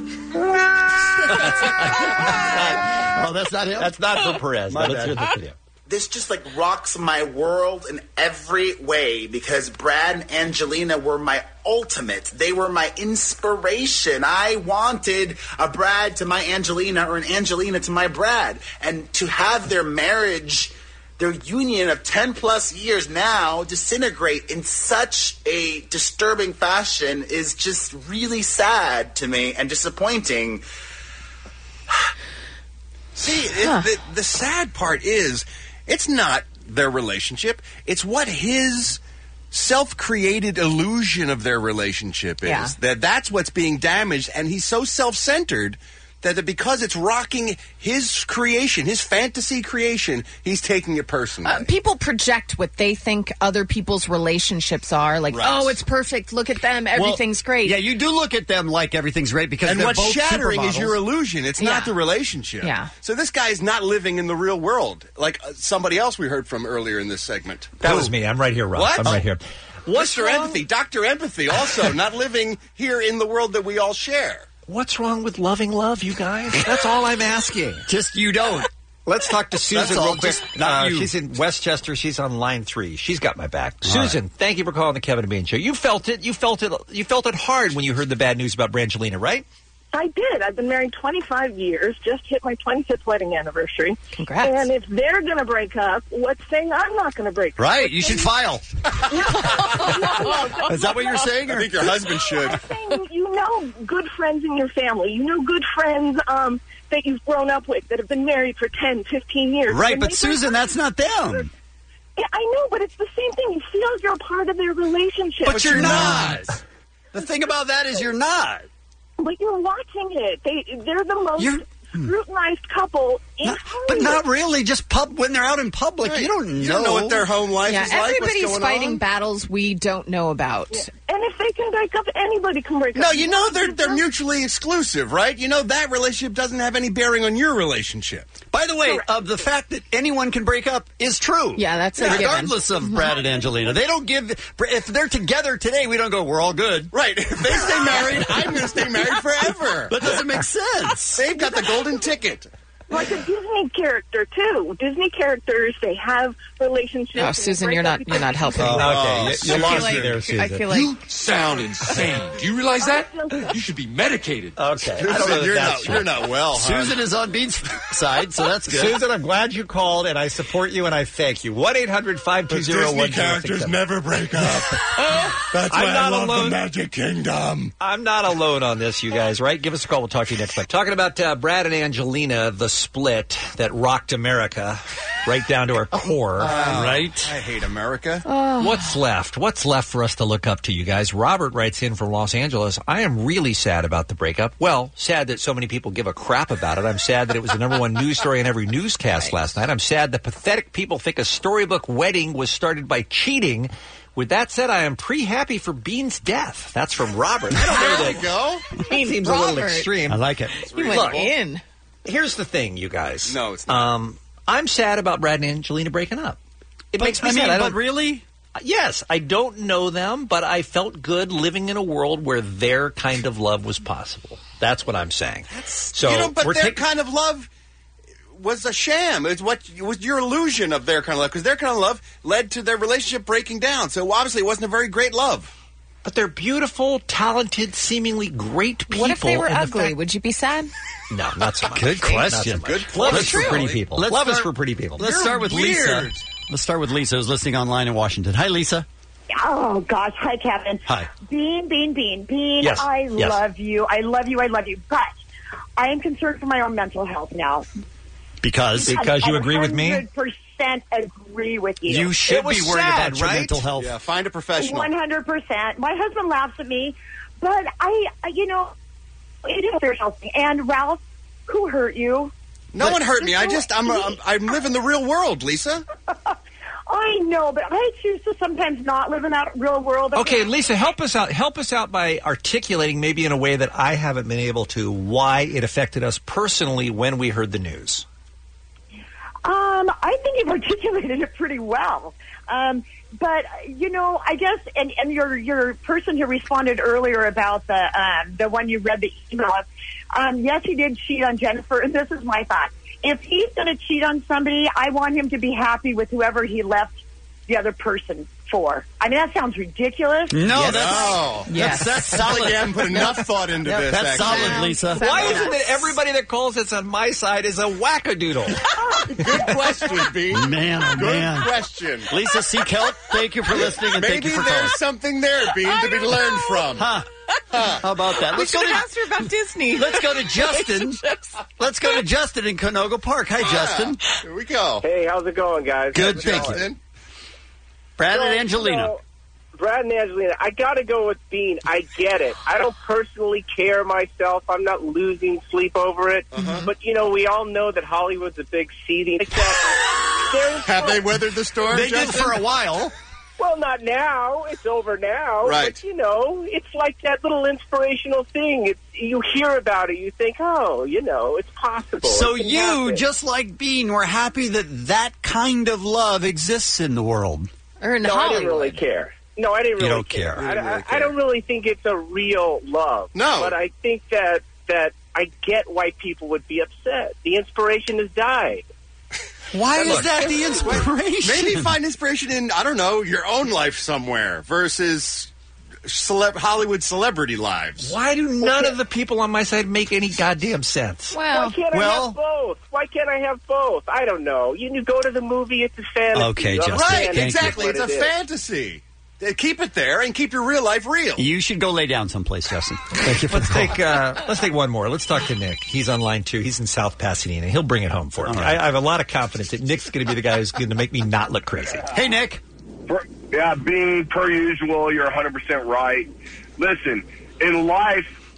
Oh, that's not him? That's not for Perez. My Let's bad. hear the video. This just like rocks my world in every way because Brad and Angelina were my ultimate. They were my inspiration. I wanted a Brad to my Angelina or an Angelina to my Brad. And to have their marriage, their union of 10 plus years now disintegrate in such a disturbing fashion is just really sad to me and disappointing. See, the sad part is it's not their relationship. It's what his self-created illusion of their relationship is. Yeah. That's what's being damaged, and he's so self-centered that because it's rocking his creation, his fantasy creation, he's taking it personally. People project what they think other people's relationships are. Like, Right. oh, it's perfect. Look at them. Everything's great. Yeah, you do look at them like everything's great because And they're what's both shattering is supermodels. your illusion. It's Yeah. not the relationship. Yeah. So this guy's not living in the real world like somebody else we heard from earlier in this segment. That was me. I'm right here, Rob. What? I'm right here. Mr. Empathy, Dr. Empathy, also not living here in the world that we all share. What's wrong with loving love, you guys? That's all I'm asking. Just you don't. Let's talk to Susan That's all, real quick. just not you. She's in Westchester. She's on line 3. She's got my back. Susan, thank you for calling the Kevin and Bean Show. You felt it. You felt it hard when you heard the bad news about Brangelina, right? I did. I've been married 25 years, just hit my 25th wedding anniversary. Congrats. And if they're going to break up, what's saying I'm not going to break up? Right, you should file. No. Is that what you're saying? I think your husband should. I'm saying, you know good friends in your family. You know good friends that you've grown up with that have been married for 10, 15 years. Right, When but they Susan, that's not them. Yeah, I know, but it's the same thing. You feel you're a part of their relationship. But you're not. The thing about that is you're not. But you're watching it. They're the most scrutinized couple in Hollywood. But not really. Just when they're out in public, you don't know. You don't know what their home life is like. Everybody's what's going fighting on. battles we don't know about. And if they can break up, anybody can break up. No, you know they're mutually exclusive, right? You know that relationship doesn't have any bearing on your relationship. By the way, the fact that anyone can break up is true. Yeah, that's a given. regardless of Brad and Angelina. They don't give. If they're together today, we don't go, we're all good. Right. If they stay married, I'm going to stay married forever. That doesn't make sense. They've got the golden ticket. Like a Disney character too. Disney characters, they have relationships. Oh, Susan, you're not helping. Okay, you lost me like, there, Susan. I feel like You sound insane. Do you realize that? You should be medicated. Okay. I don't know that You're not well, hon. Susan is on Bean's side, so that's good. Susan, I'm glad you called, and I support you, and I thank you. 1-800-520-1067. characters never break up. That's I'm why not I love alone. the Magic Kingdom. I'm not alone on this, you guys, right? Give us a call. We'll talk to you next time. Talking about Brad and Angelina, the split that rocked America right down to our core. Right? I hate America. What's left? What's left for us to look up to, you guys? Robert writes in from Los Angeles. I am really sad about the breakup. Well, sad that so many people give a crap about it. I'm sad that it was the #1 news story in every newscast last night. I'm sad that pathetic people think a storybook wedding was started by cheating. With that said, I am pretty happy for Bean's death. That's from Robert. I don't know There you go. that seems a little extreme. I like it. he went in. Here's the thing, you guys. No, it's not. I'm sad about Brad and Angelina breaking up. It makes me sad. But really? Yes, I don't know them, but I felt good living in a world where their kind of love was possible. That's what I'm saying. But their kind of love was a sham. It was your illusion of their kind of love, because their kind of love led to their relationship breaking down. So obviously it wasn't a very great love. But they're beautiful, talented, seemingly great people. What if they were and the ugly? fact- Would you be sad? No, not so much. Good question. Not so much. Good Love question. is for pretty people. Love is for pretty people. Let's You're start with Lisa. weird. Let's start with Lisa, who's listening online in Washington. Hi, Lisa. Oh, gosh. Hi, Kevin. Hi. Bean. Yes, I yes. love you. I love you. But I am concerned for my own mental health now. Because you agree with me? 100% agree with you. you should It was be worried sad, about your right? mental health. Yeah, find a professional. 100%. My husband laughs at me, but it is their health. And Ralph, who hurt you? No one hurt me. I'm living the real world, Lisa. I know, but I choose to sometimes not live in that real world. Okay, Lisa, help us out. Help us out by articulating, maybe in a way that I haven't been able to, why it affected us personally when we heard the news. I think you've articulated it pretty well. But I guess, and your person who responded earlier about the one you read the email of, yes, he did cheat on Jennifer, and this is my thought. If he's going to cheat on somebody, I want him to be happy with whoever he left the other person for. I mean, that sounds ridiculous. No, Yes. that's solid. You haven't put enough thought into this. That's actually. solid, Lisa. Why is it that everybody that calls that's on my side is a wackadoodle? Good question, Bean. Man, oh, Good man. question. Lisa, seek help. Thank you for listening, and thank Maybe you for calling. there's something there, Bean, to be learned from. Huh. How about that? We Let's go should to have asked her about Disney. Let's go to Justin. Let's go to Justin in Canoga Park. Hi, Justin. Here we go. Hey, how's it going, guys? Good, How's it thank going? you. Brad and Angelina. Brad and Angelina, I got to go with Bean. I get it. I don't personally care myself. I'm not losing sleep over it. But, we all know that Hollywood's a big seeding. Have they weathered the storm, They did Justin? for a while. Well, not now. It's over now. Right. But, it's like that little inspirational thing. You hear about it. You think, it's possible. So It can you, happen. just like Bean, were happy that kind of love exists in the world. Or in No, Hollywood. I didn't really care. No, I didn't really You don't care. I don't really think it's a real love. No. But I think that I get why people would be upset. The inspiration has died. Why is Look, that the inspiration? Maybe find inspiration in, I don't know, your own life somewhere versus Hollywood celebrity lives. Why do none of the people on my side make any goddamn sense? Well, Why can't I have both? Why can't I have both? I don't know. You go to the movie, it's a fantasy. Okay, You Justin. understand Right, Thank exactly. what It's a it is. fantasy. Keep it there and keep your real life real. You should go lay down someplace, Justin. Thank you for the call. Let's take one more. Let's talk to Nick. He's on line 2. He's in South Pasadena. He'll bring it home for me. Right. I have a lot of confidence that Nick's going to be the guy who's going to make me not look crazy. Hey, Nick. Yeah, Bean, per usual, you're 100% right. Listen, in life,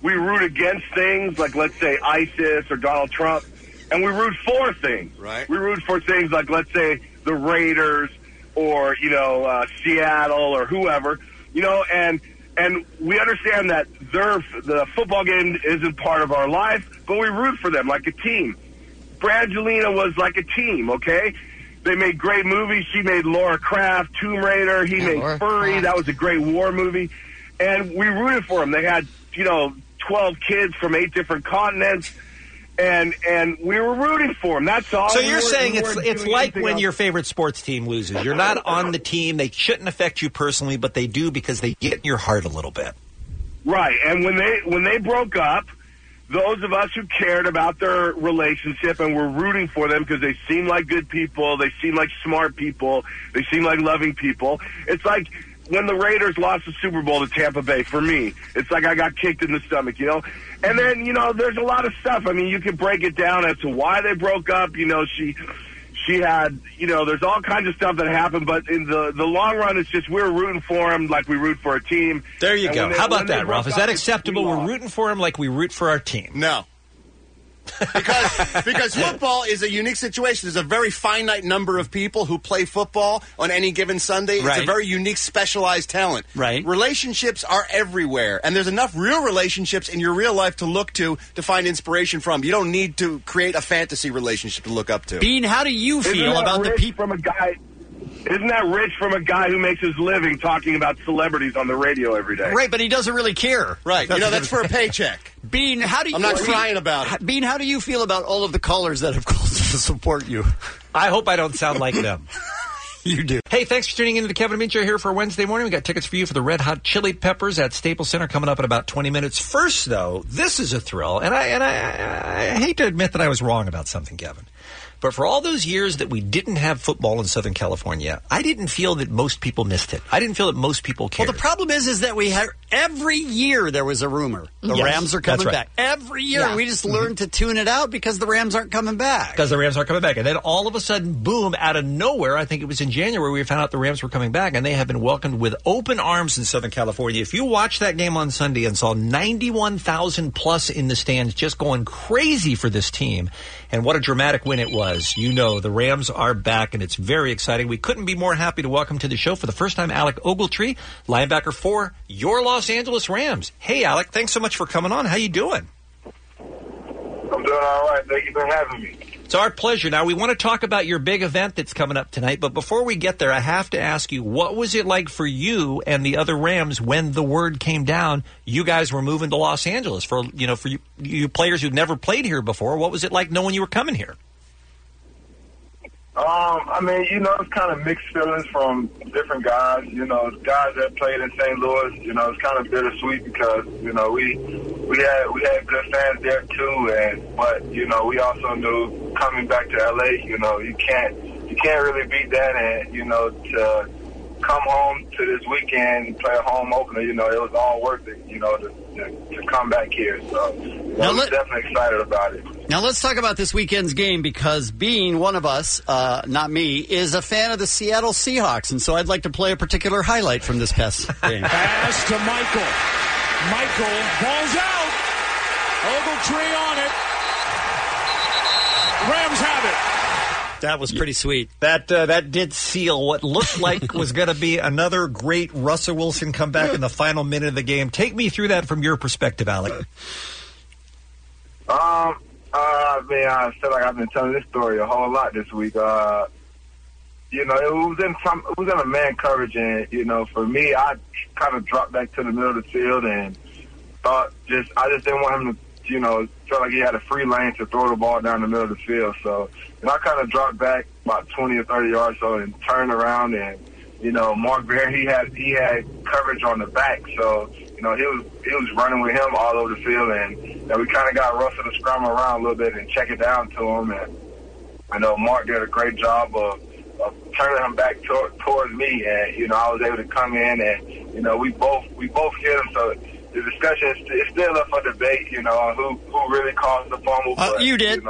we root against things like, let's say, ISIS or Donald Trump, and we root for things. Right. We root for things like, let's say, the Raiders or, Seattle or whoever, and we understand that the football game isn't part of our life, but we root for them like a team. Brangelina was like a team, okay? They made great movies. She made Laura Croft, Tomb Raider. He made Furry. That was a great war movie. And we rooted for them. They had, 12 kids from 8 different continents. And we were rooting for them. That's all. So you're saying it's like when your favorite sports team loses. You're not on the team. They shouldn't affect you personally, but they do because they get in your heart a little bit. Right. And when they broke up, those of us who cared about their relationship and were rooting for them because they seem like good people, they seem like smart people, they seem like loving people. It's like when the Raiders lost the Super Bowl to Tampa Bay, for me, it's like I got kicked in the stomach, And then, there's a lot of stuff. I mean, you can break it down as to why they broke up. She had, there's all kinds of stuff that happened, but in the long run, it's just we're rooting for them like we root for a team. There you go. How about that, Ralph? Is that acceptable? We're rooting for them like we root for our team. No. Because football is a unique situation. There's a very finite number of people who play football on any given Sunday. It's a very unique, specialized talent. Right. Relationships are everywhere, and there's enough real relationships in your real life to look to find inspiration from. You don't need to create a fantasy relationship to look up to. Bean, how do you feel about the people from a guy? Isn't that rich from a guy who makes his living talking about celebrities on the radio every day? Right, but he doesn't really care. Right. That's for a paycheck. Bean, how do you... I'm not crying about it. Bean, how do you feel about all of the callers that have called to support you? I hope I don't sound like them. You do. Hey, thanks for tuning into the Kevin and Bean Show here for Wednesday morning. We got tickets for you for the Red Hot Chili Peppers at Staples Center coming up in about 20 minutes. First, though, this is a thrill, and I hate to admit that I was wrong about something, Kevin. But for all those years that we didn't have football in Southern California, I didn't feel that most people missed it. I didn't feel that most people cared. Well, the problem is that we had every year there was a rumor. The Rams are coming back. Every year. Yeah. We just learned to tune it out because the Rams aren't coming back. Because the Rams aren't coming back. And then all of a sudden, boom, out of nowhere, I think it was in January, we found out the Rams were coming back, and they have been welcomed with open arms in Southern California. If you watched that game on Sunday and saw 91,000 plus in the stands just going crazy for this team, and what a dramatic win it was, the Rams are back, and it's very exciting. We couldn't be more happy to welcome to the show for the first time Alec Ogletree, linebacker for your Los Angeles Rams. Hey, Alec, thanks so much for coming on. How you doing? I'm doing all right. Thank you for having me. It's our pleasure. Now, we want to talk about your big event that's coming up tonight, but before we get there, I have to ask you, what was it like for you and the other Rams when the word came down you guys were moving to Los Angeles? For you players who'd never played here before, what was it like knowing you were coming here? It's kind of mixed feelings from different guys. Guys that played in St. Louis, it's kind of bittersweet because, we had good fans there too, but we also knew coming back to LA, you can't really beat that, and to come home to this weekend and play a home opener, it was all worth it, to come back here. So I was definitely excited about it. Now let's talk about this weekend's game because Bean, one of us, not me, is a fan of the Seattle Seahawks, and so I'd like to play a particular highlight from this past game. Pass to Michael. Michael, ball's out. Ogletree on it. Rams have it. That was pretty sweet. That did seal what looked like was going to be another great Russell Wilson comeback in the final minute of the game. Take me through that from your perspective, Alec. I feel like I've been telling this story a whole lot this week. It was in a man coverage, and for me, I kind of dropped back to the middle of the field and I just didn't want him to, felt like he had a free lane to throw the ball down the middle of the field. So, I kind of dropped back about 20 or 30 yards so and turned around, and Mark Bear, he had coverage on the back, so he was running with him all over the field, and we kind of got Russell to scramble around a little bit and check it down to him, and I know Mark did a great job of turning him back towards me, and I was able to come in, and we both hit him. So the discussion is still up for debate, on who really caused the fumble. But, you did.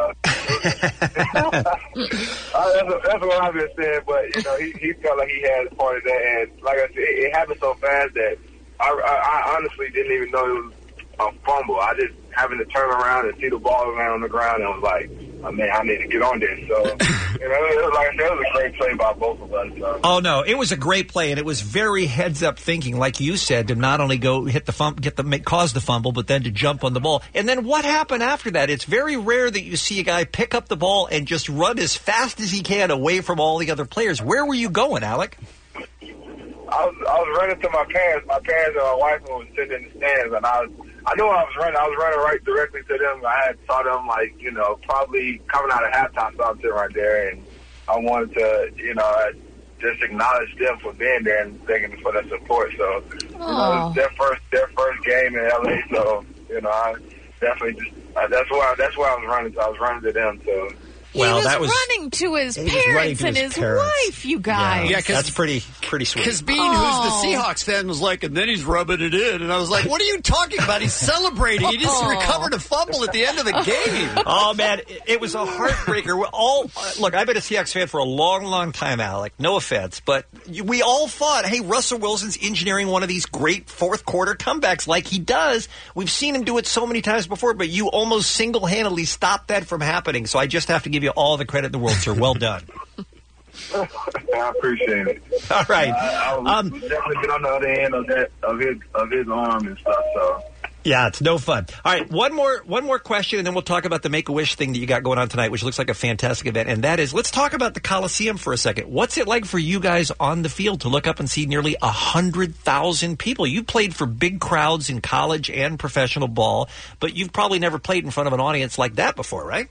That's what I've been saying, but he felt like he had a part of that, and like I said, it happened so fast that I honestly didn't even know a fumble. I just having to turn around and see the ball around on the ground, and I was like, oh, man, I need to get on this. So, like I said, it was a great play by both of us. So. Oh, no, it was a great play, and it was very heads-up thinking, like you said, to not only go hit the cause the fumble, but then to jump on the ball. And then what happened after that? It's very rare that you see a guy pick up the ball and just run as fast as he can away from all the other players. Where were you going, Alec? I was running to my parents. My parents and my wife was sitting in the stands, and I knew I was running. I was running right directly to them. I had saw them, like, probably coming out of halftime, so I was sitting right there, and I wanted to, just acknowledge them for being there and thanking them for their support. So, it was their first game in LA. So, I definitely that's where I was running to. I was running to them. So. Well, he was running to his parents and his wife, you guys. Yeah, that's pretty sweet. Because Bean, who's the Seahawks fan, was like, and then he's rubbing it in. And I was like, what are you talking about? He's celebrating. He just recovered a fumble at the end of the game. Oh, man, it was a heartbreaker. Look, I've been a Seahawks fan for a long, long time, Alec. No offense. But we all thought, hey, Russell Wilson's engineering one of these great fourth-quarter comebacks like he does. We've seen him do it so many times before, but you almost single-handedly stopped that from happening. So I just have to give you all the credit in the world, sir. Well done. I appreciate it. All right. I definitely been on the other end of his arm and stuff. So. Yeah, it's no fun. All right, one more question, and then we'll talk about the Make-A-Wish thing that you got going on tonight, which looks like a fantastic event. And that is, let's talk about the Coliseum for a second. What's it like for you guys on the field to look up and see nearly 100,000 people? You played for big crowds in college and professional ball, but you've probably never played in front of an audience like that before, right?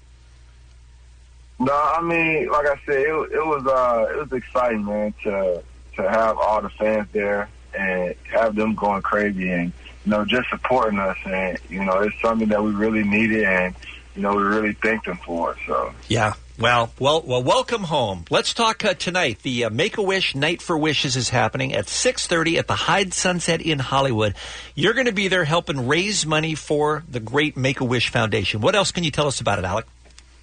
No, I mean, like I said, it was exciting, man, to have all the fans there and have them going crazy and, just supporting us. And, it's something that we really needed and, we really thank them for it. So. Yeah. Well, welcome home. Let's talk tonight. The Make-A-Wish Night for Wishes is happening at 6:30 at the Hyde Sunset in Hollywood. You're going to be there helping raise money for the great Make-A-Wish Foundation. What else can you tell us about it, Alec?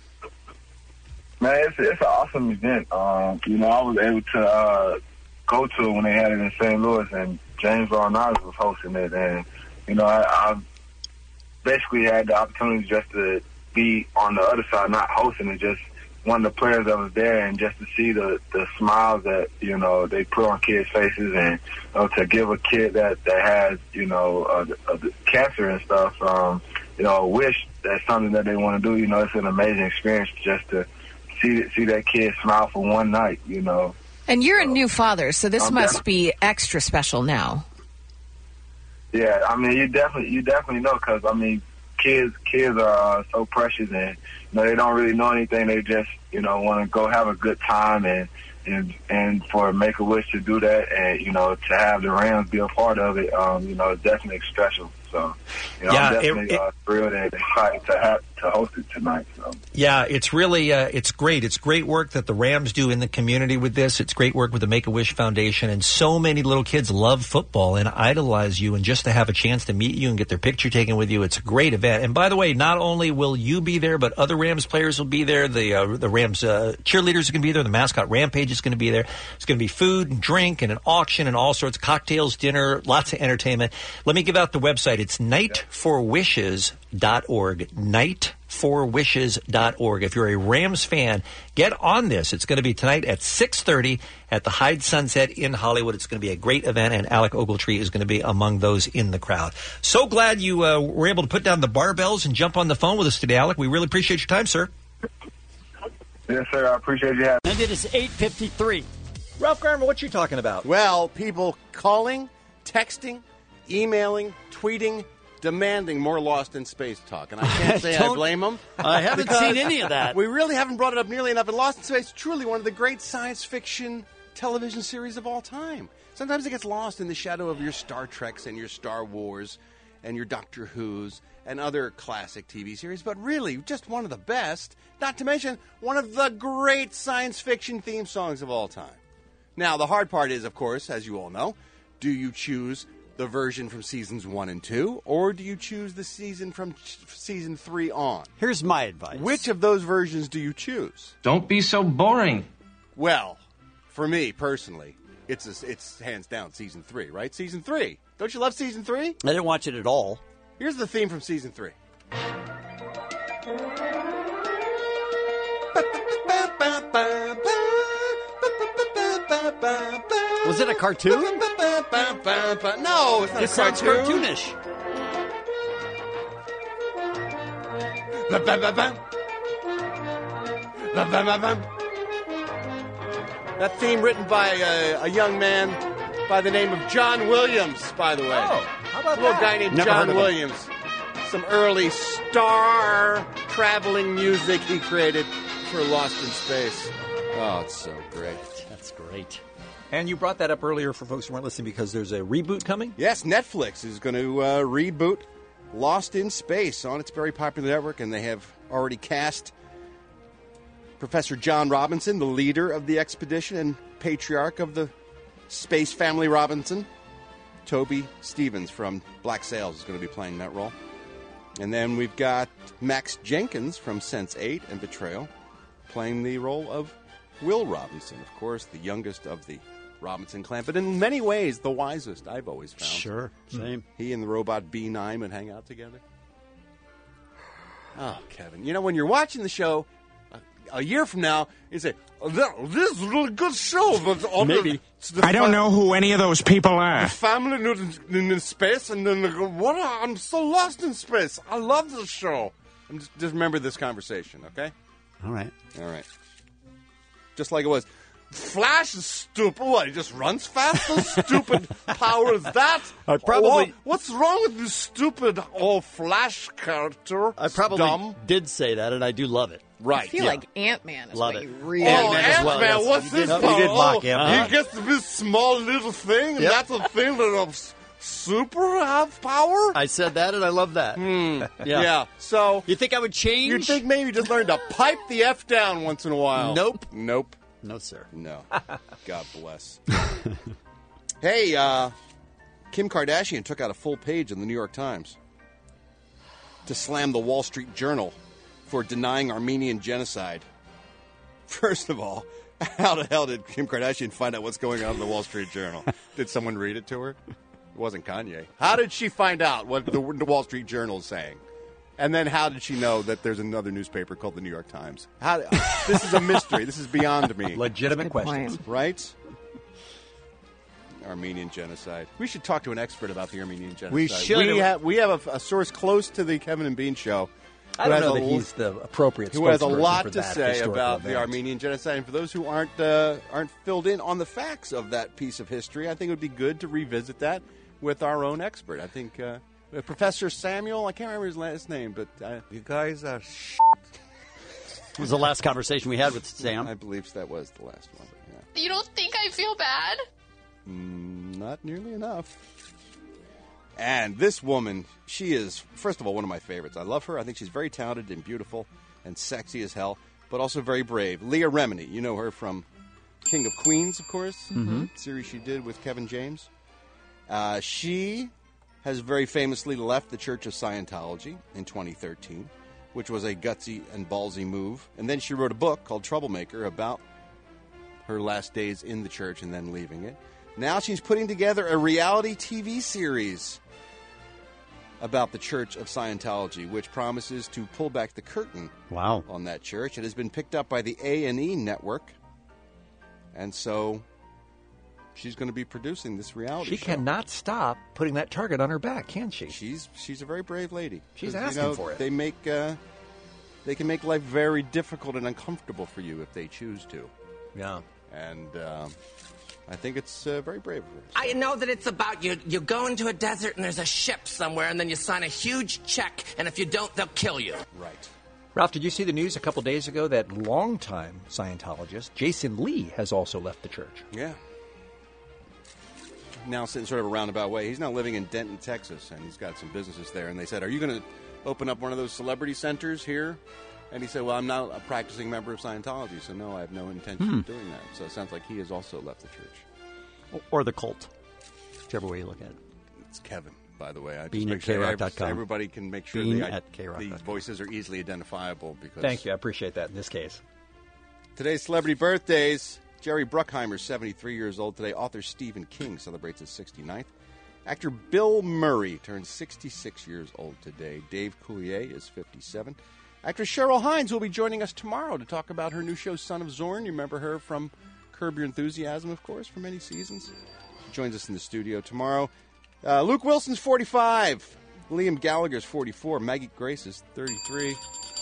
Man, it's an awesome event. I was able to go to it when they had it in St. Louis, and James Larnaz was hosting it. And, I basically had the opportunity just to be on the other side, not hosting it, just one of the players that was there, and just to see the smiles that, they put on kids' faces, and to give a kid that has, cancer and stuff, a wish that's something that they want to do. It's an amazing experience just to see that kid smile for one night, And you're a new father, so this must be extra special now. Yeah, I mean, you definitely know, because I mean, kids are so precious, and they don't really know anything. They just want to go have a good time, and for Make-A-Wish to do that, and to have the Rams be a part of it, it's definitely special. So, I'm definitely thrilled and excited to host it tonight. So. Yeah, it's really it's great. It's great work that the Rams do in the community with this. It's great work with the Make-A-Wish Foundation, and so many little kids love football and idolize you, and just to have a chance to meet you and get their picture taken with you, it's a great event. And by the way, not only will you be there, but other Rams players will be there. The Rams cheerleaders are going to be there. The mascot Rampage is going to be there. It's going to be food and drink and an auction and all sorts, cocktails, dinner, lots of entertainment. Let me give out the website. It's nightforwishes.org. Nightforwishes.org. If you're a Rams fan, get on this. It's going to be tonight at 6:30 at the Hyde Sunset in Hollywood. It's going to be a great event, and Alec Ogletree is going to be among those in the crowd. So glad you were able to put down the barbells and jump on the phone with us today, Alec. We really appreciate your time, sir. Yes, sir. I appreciate you having me. And it is 8:53. Ralph Garman, what you talking about? Well, people calling, texting, emailing, tweeting, demanding more Lost in Space talk. And I can't say I blame them. I haven't seen any of that. We really haven't brought it up nearly enough. And Lost in Space is truly one of the great science fiction television series of all time. Sometimes it gets lost in the shadow of your Star Treks and your Star Wars and your Doctor Who's and other classic TV series, but really just one of the best, not to mention one of the great science fiction theme songs of all time. Now, the hard part is, of course, as you all know, do you choose the version from seasons 1 and 2, or do you choose the season from season 3 on? Here's my advice. Which of those versions do you choose? Don't be so boring. Well, for me, personally, it's hands down season 3, right? Season 3. Don't you love season 3? I didn't watch it at all. Here's the theme from season 3. Was it a cartoon? No, it's not It a sounds cartoon. cartoonish. That theme written by a young man by the name of John Williams, by the way. Oh, how about a little that? guy named Never heard John of him. Williams. Some early star traveling music he created for Lost in Space. Oh, it's so great. That's great. And you brought that up earlier for folks who weren't listening because there's a reboot coming? Yes, Netflix is going to reboot Lost in Space on its very popular network, and they have already cast Professor John Robinson, the leader of the expedition and patriarch of the space family Robinson. Toby Stevens from Black Sails is going to be playing that role. And then we've got Max Jenkins from Sense8 and Betrayal playing the role of Will Robinson, of course, the youngest of the Robinson clan, but in many ways the wisest, I've always found. Sure, same. He and the robot B9 would hang out together. Oh, Kevin, you know, when you're watching the show a year from now, you say, this is a really good show. But Maybe. I don't know who any of those people are. Family in space, and then they go, what? I'm so lost in space. I love this show. And just remember this conversation, okay? All right. All right. Just like it was. Flash is stupid. What? He just runs fast? What stupid power is that? I probably- What's wrong with this stupid old Flash character? I probably Dumb. did say that, and I do love it. Right. I feel like Ant-Man is Love what it. you really Ant-Man as well, Ant-Man, yes. what's You his did- power? you did mock Oh, Ant-Man. he gets this small little thing, and Yep. that's a thing that of super have power? I said that, and I love that. Yeah. So You think I would change? you'd think maybe just learn to pipe the F down once in a while. Nope. Nope. No, sir. No. God bless. Hey, Kim Kardashian took out a full page in the New York Times to slam the Wall Street Journal for denying Armenian genocide. First of all, how the hell did Kim Kardashian find out what's going on in the Wall Street Journal? Did someone read it to her? It wasn't Kanye. How did she find out what the Wall Street Journal is saying? And then how did she know that there's another newspaper called the New York Times? This is a mystery. This is beyond me. Legitimate questions. Right? Armenian genocide. We should talk to an expert about the Armenian genocide. We should. We have a source close to the Kevin and Bean show. I don't know that he's the appropriate who has a spokesperson lot for to that say historical about the event. Armenian genocide. And for those who aren't filled in on the facts of that piece of history, I think it would be good to revisit that with our own expert. I think Professor Samuel, I can't remember his last name, but you guys are It was the last conversation we had with Sam. I believe that was the last one. Yeah. You don't think I feel bad? Not nearly enough. And this woman, she is, first of all, one of my favorites. I love her. I think she's very talented and beautiful and sexy as hell, but also very brave. Leah Remini, you know her from King of Queens, of course, series she did with Kevin James. She has very famously left the Church of Scientology in 2013, which was a gutsy and ballsy move. And then she wrote a book called Troublemaker about her last days in the church and then leaving it. Now she's putting together a reality TV series about the Church of Scientology, which promises to pull back the curtain on that church. It has been picked up by the A&E network, and so she's going to be producing this reality She show. cannot stop putting that target on her back, can she? She's a very brave lady. She's 'Cause, asking for it. They can make life very difficult and uncomfortable for you if they choose to. Yeah. And I think it's very brave of her. I know that it's about you go into a desert and there's a ship somewhere and then you sign a huge check and if you don't, they'll kill you. Right. Ralph, did you see the news a couple days ago that longtime Scientologist Jason Lee has also left the church? Yeah. Now sitting sort of a roundabout way. He's now living in Denton, Texas, and he's got some businesses there. And they said, are you going to open up one of those celebrity centers here? And he said, well, I'm not a practicing member of Scientology, so no, I have no intention of doing that. So it sounds like he has also left the church. Or the cult, whichever way you look at it. It's Kevin, by the way. I Bean just at make sure krock.com. everybody can make sure Bean at krock.com. these voices are easily identifiable. Because Thank you. I appreciate that in this case. Today's celebrity birthdays. Jerry Bruckheimer, 73 years old today. Author Stephen King celebrates his 69th. Actor Bill Murray turns 66 years old today. Dave Coulier is 57. Actress Cheryl Hines will be joining us tomorrow to talk about her new show, Son of Zorn. You remember her from Curb Your Enthusiasm, of course, for many seasons. She joins us in the studio tomorrow. Luke Wilson's 45. Liam Gallagher's 44. Maggie Grace is 33.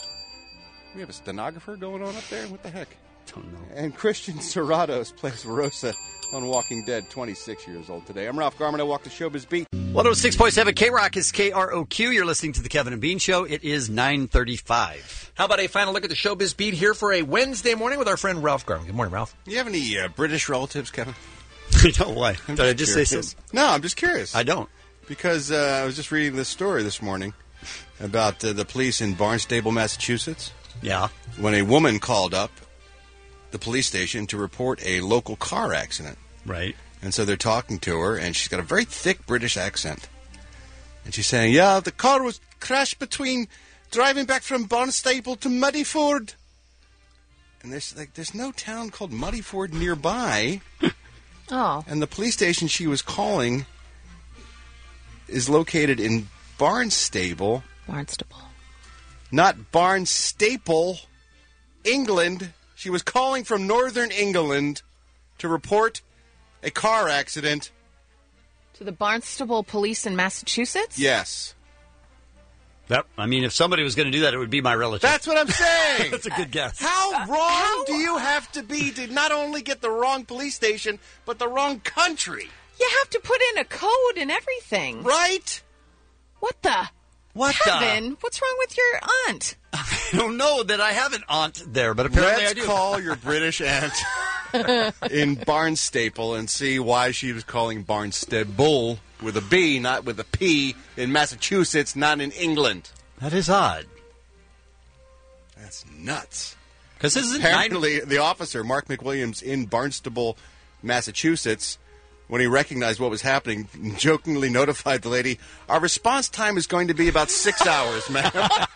We have a stenographer going on up there? What the heck? Don't know. And Christian Serratos plays Rosa on Walking Dead, 26 years old today. I'm Ralph Garman. I walk the Showbiz Beat. 106.7 K-Rock is KROQ. You're listening to The Kevin and Bean Show. It is 9:35. How about a final look at the Showbiz Beat here for a Wednesday morning with our friend Ralph Garman. Good morning, Ralph. Do you have any British relatives, Kevin? No, why? Did I just say so? No, I'm just curious. I don't. Because I was just reading this story this morning about the police in Barnstable, Massachusetts. Yeah. When a woman called up the police station to report a local car accident. Right. And so they're talking to her, and she's got a very thick British accent. And she's saying, yeah, the car was crashed between driving back from Barnstable to Muddyford. And there's no town called Muddyford nearby. Oh. And the police station she was calling is located in Barnstable. Barnstable. Not Barnstaple, England. She was calling from northern England to report a car accident. To the Barnstable police in Massachusetts? Yes. Yep. I mean, if somebody was going to do that, it would be my relative. That's what I'm saying. That's a good guess. How wrong do you have to be to not only get the wrong police station, but the wrong country? You have to put in a code and everything. Right? What the? What Kevin, what's wrong with your aunt? I don't know that I have an aunt there, but apparently I do. Let's call your British aunt in Barnstaple and see why she was calling Barnstable with a B, not with a P, in Massachusetts, not in England. That is odd. That's nuts. Because apparently the officer, Mark McWilliams, in Barnstable, Massachusetts, when he recognized what was happening, jokingly notified the lady, our response time is going to be about 6 hours, ma'am.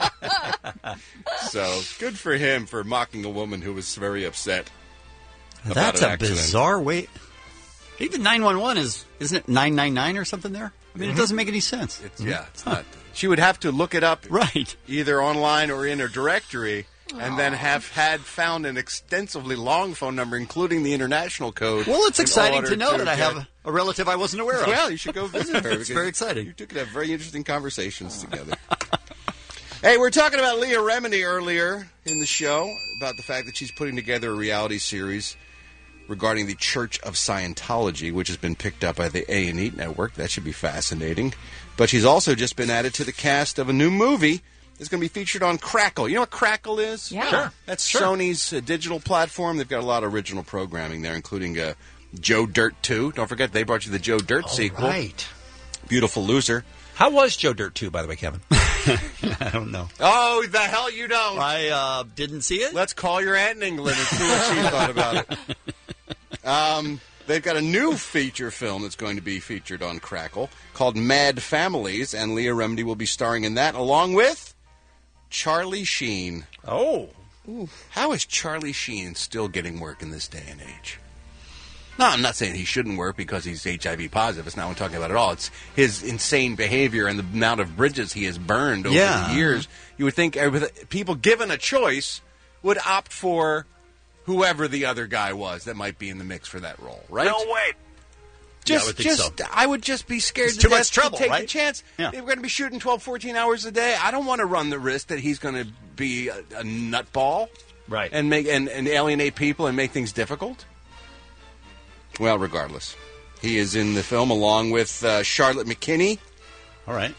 So, good for him for mocking a woman who was very upset about That's an a accident. bizarre way. Even 911 isn't it 999 or something there? I mean, it doesn't make any sense. It's not. She would have to look it up right, either online or in a directory, and then have found an extensively long phone number, including the international code. Well, it's in exciting order to know that I get- have a relative I wasn't aware of. Well, you should go visit her. It's very exciting. You two could have very interesting conversations together. Hey, we were talking about Leah Remini earlier in the show, about the fact that she's putting together a reality series regarding the Church of Scientology, which has been picked up by the A&E network. That should be fascinating. But she's also just been added to the cast of a new movie that's going to be featured on Crackle. You know what Crackle is? Yeah. Sure. That's Sony's digital platform. They've got a lot of original programming there, including Joe Dirt 2. Don't forget, they brought you the Joe Dirt sequel. Right. Beautiful Loser. How was Joe Dirt 2, by the way, Kevin? I don't know. Oh, the hell you don't. I didn't see it. Let's call your aunt in England and see what she thought about it. They've got a new feature film that's going to be featured on Crackle called Mad Families, and Leah Remini will be starring in that along with Charlie Sheen. Oh. How is Charlie Sheen still getting work in this day and age? No, I'm not saying he shouldn't work because he's HIV positive. It's not what I'm talking about at all. It's his insane behavior and the amount of bridges he has burned over the years. You would think people given a choice would opt for whoever the other guy was that might be in the mix for that role, right? No way. I would think so. I would just be scared It's to too much death trouble, to take right? the chance. Yeah. If we're going to be shooting 12, 14 hours a day, I don't want to run the risk that he's going to be a nutball, right? And make and alienate people and make things difficult. Well, regardless, he is in the film along with Charlotte McKinney. All right,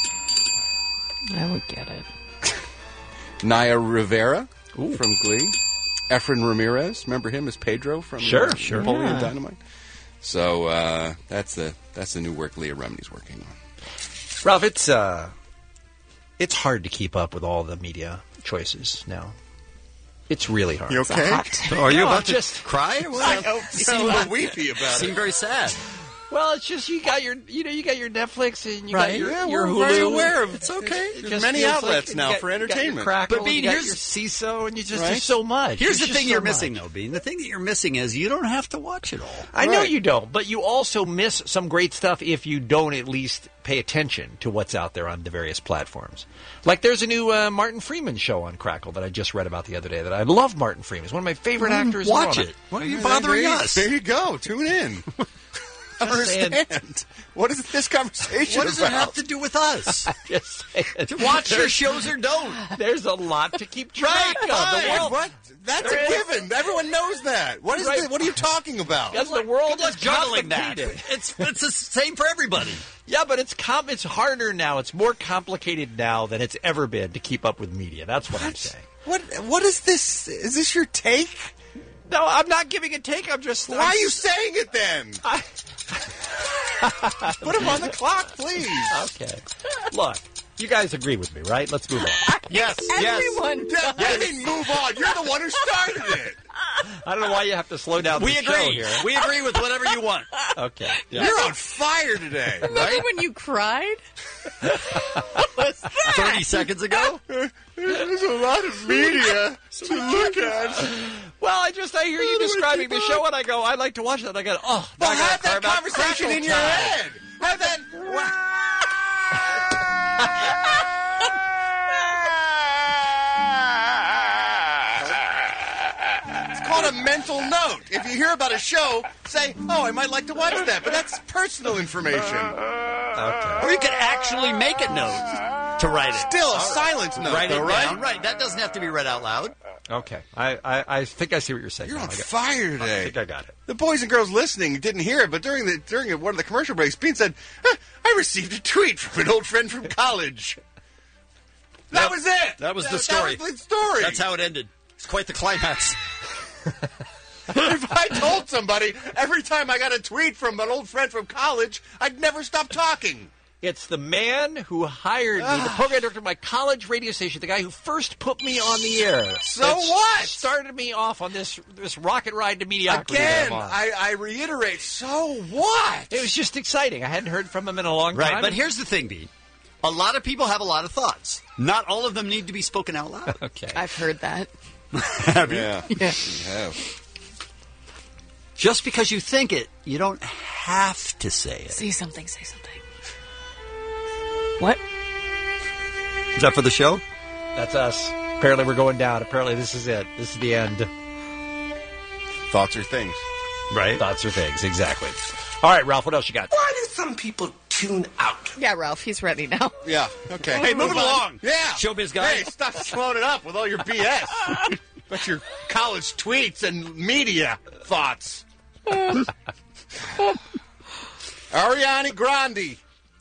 I would get it. Naya Rivera from Glee. Efren Ramirez, remember him as Pedro from Sure. Napoleon Yeah. Dynamite. So that's the new work Leah Remini's working on. Ralph, it's hard to keep up with all the media choices now. It's really hard. You okay? So are you No, about I'm to just cry? Or what? I hope so. A little weepy about Seem it. very sad. Well, it's just you got your Netflix and you Right. got your, Yeah, your we're Hulu. very aware of it. It's okay. It There's just many feels outlets like now you got- for you got your entertainment. Crackle, But, Bean, you got here's- your CISO, and you just Right? there's so much. Here's the There's thing just you're so missing, much. though, Bean. The thing that you're missing is you don't have to watch it all. I know you don't, but you also miss some great stuff if you don't at least pay attention to what's out there on the various platforms. Like there's a new Martin Freeman show on Crackle that I just read about the other day that I love. Martin Freeman. He's one of my favorite actors. in the Watch world. it. Why are you bothering us? There you go. Tune in. I don't understand. What is this conversation What does about? it have to do with us? I'm just saying. To watch your shows or don't? There's a lot to keep track of. The Fine. world, What? That's a given. Everyone knows that. What is Right. What are you talking about? Because the world Good luck is juggling that. complicated. It's the same for everybody. Yeah, but it's harder now. It's more complicated now than it's ever been to keep up with media. That's what I'm saying. What is this? Is this your take? No, I'm not giving a take. I'm just. Why are you saying it then? Put him on the clock, please. Okay. Look, you guys agree with me, right? Let's move on. Yes. Everyone What do you mean move on? You're the one who started it. I don't know why you have to slow down We the show agree. here. We agree with whatever you want. Okay. You're on fire today, Remember right? when you cried? 30 seconds ago? There's a lot of media to look at. Well, I hear you describing the show, and I go, I'd like to watch that. And I go, oh, Well, now I gotta have cry that about conversation Crackle in your time. head. Have that. It's called a mental note. If you hear about a show, say, "Oh, I might like to watch that," but that's personal information. Okay. Or you could actually make a note to write it. Still a silent note, Write though, it right? down. Right. That doesn't have to be read out loud. Okay. I think I see what you're saying. You're now. on I got- fire I today. think I got it. The boys and girls listening didn't hear it, but during one of the commercial breaks, Bean said, "I received a tweet from an old friend from college." That was it. That was the story. That was the story. That's how it ended. It's quite the climax. If I told somebody every time I got a tweet from an old friend from college, I'd never stop talking. It's the man who hired me, the program director of my college radio station, the guy who first put me on the air. So that what? Started me off on this rocket ride to mediocrity. that Again, I'm on. I reiterate, so what? It was just exciting. I hadn't heard from him in a long Right. time. But here's the thing, B. A lot of people have a lot of thoughts. Not all of them need to be spoken out loud. Okay. I've heard that. Have you? Yeah. Yeah. You have. Just because you think it, you don't have to say it. Say something. Say something. What? Is that for the show? That's us. Apparently we're going down. Apparently this is it. This is the end. Thoughts are things. Right. Thoughts are things. Exactly. All right, Ralph, what else you got? Why do some people tune out? Yeah, Ralph, he's ready now. Yeah, okay. Hey, move it along. Yeah. Showbiz guy. Hey, stop slowing it up with all your BS. But your college tweets and media thoughts. Ariana Grande.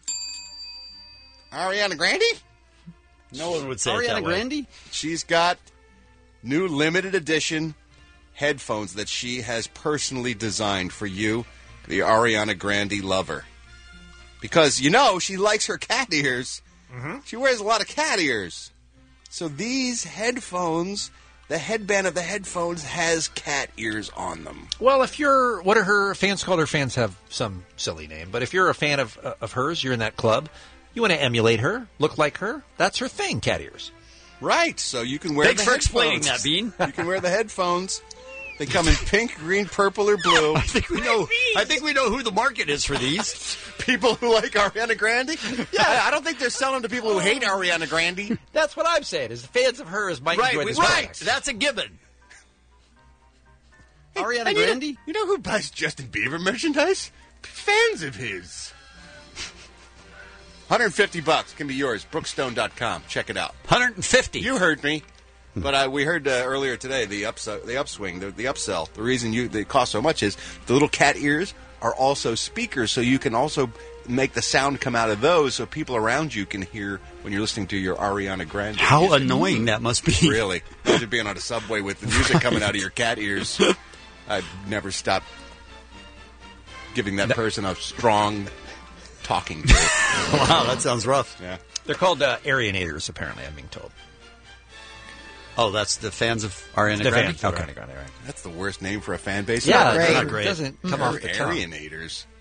Ariana Grande? No one would say it Ariana that way. Grande? She's got new limited edition headphones that she has personally designed for you, the Ariana Grande lover. Because, you know, she likes her cat ears. Mm-hmm. She wears a lot of cat ears. So these headphones, the headband of the headphones has cat ears on them. Well, if you're, what are her fans called? Her fans have some silly name, but if you're a fan of hers, you're in that club, you want to emulate her, look like her, that's her thing, cat ears. Right, so you can wear Thanks the for explaining headphones. that, Bean. You can wear the headphones. They come in pink, green, purple, or blue. I think we know who the market is for these. People who like Ariana Grande? Yeah, I don't think they're selling to people who hate Ariana Grande. That's what I'm saying, is the fans of hers might Right, enjoy this right. product. That's a given. Ariana And Grande? You know who buys Justin Bieber merchandise? Fans of his. $150 can be yours. Brookstone.com. Check it out. 150. You heard me. But we heard earlier today the upswing, the upsell. The reason they cost so much is the little cat ears are also speakers, so you can also make the sound come out of those, so people around you can hear when you're listening to your Ariana Grande. How music. annoying that must be. Really, imagine being on a subway with the music coming out of your cat ears. I'd never stop giving that person a strong talking to. Wow, that sounds rough. Yeah, They're called Arianators, apparently, I'm being told. Oh, that's the fans of Ariana The Grande? fans of Ariana Grande, right. that's the worst name for a fan base. Yeah, Not it great. doesn't come off the tongue. Arianators.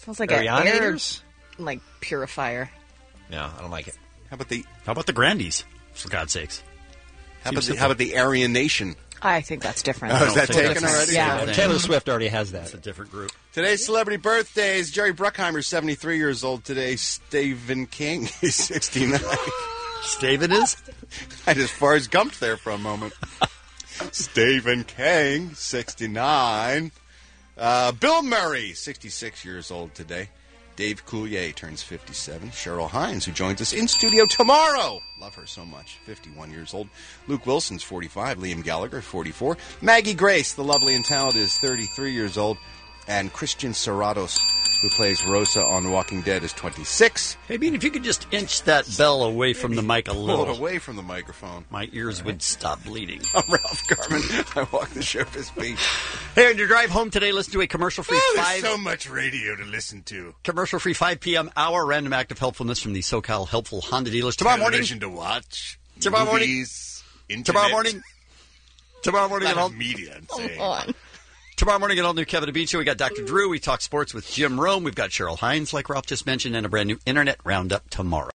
Smells like an air Arianators? like purifier. No, I don't like it. How about the Grandies? For God's sakes. How about the Aryan Nation? I think that's different. Oh, is that taken already? Yeah. Taylor Swift already has that. It's a different group. Today's celebrity birthdays. Jerry Bruckheimer, 73 years old today. Stephen King is 69. Stephen is? I just Forrest Gumped there for a moment. Stephen King, 69. Bill Murray, 66 years old today. Dave Coulier turns 57. Cheryl Hines, who joins us in studio tomorrow. Love her so much. 51 years old. Luke Wilson's 45. Liam Gallagher, 44. Maggie Grace, the lovely and talented, is 33 years old. And Christian Serratos, who plays Rosa on Walking Dead, is 26. Hey, Bean, if you could just inch that bell away from the mic a little. Pull it away from the microphone. My ears would stop bleeding. I'm Ralph Garman. I walk the showbiz beat. Hey, on your drive home today, listen to a commercial-free There's so much radio to listen to. Commercial-free 5 p.m. hour random act of helpfulness from the SoCal Helpful Honda dealers. Tomorrow morning. Television to watch. Tomorrow movies, morning. Internet. Tomorrow morning. Not media, I'm saying. on. Tomorrow morning, an all-new Kevin and Bean show. We got Dr. Drew. We talk sports with Jim Rome. We've got Cheryl Hines, like Ralph just mentioned, and a brand new Internet Roundup tomorrow.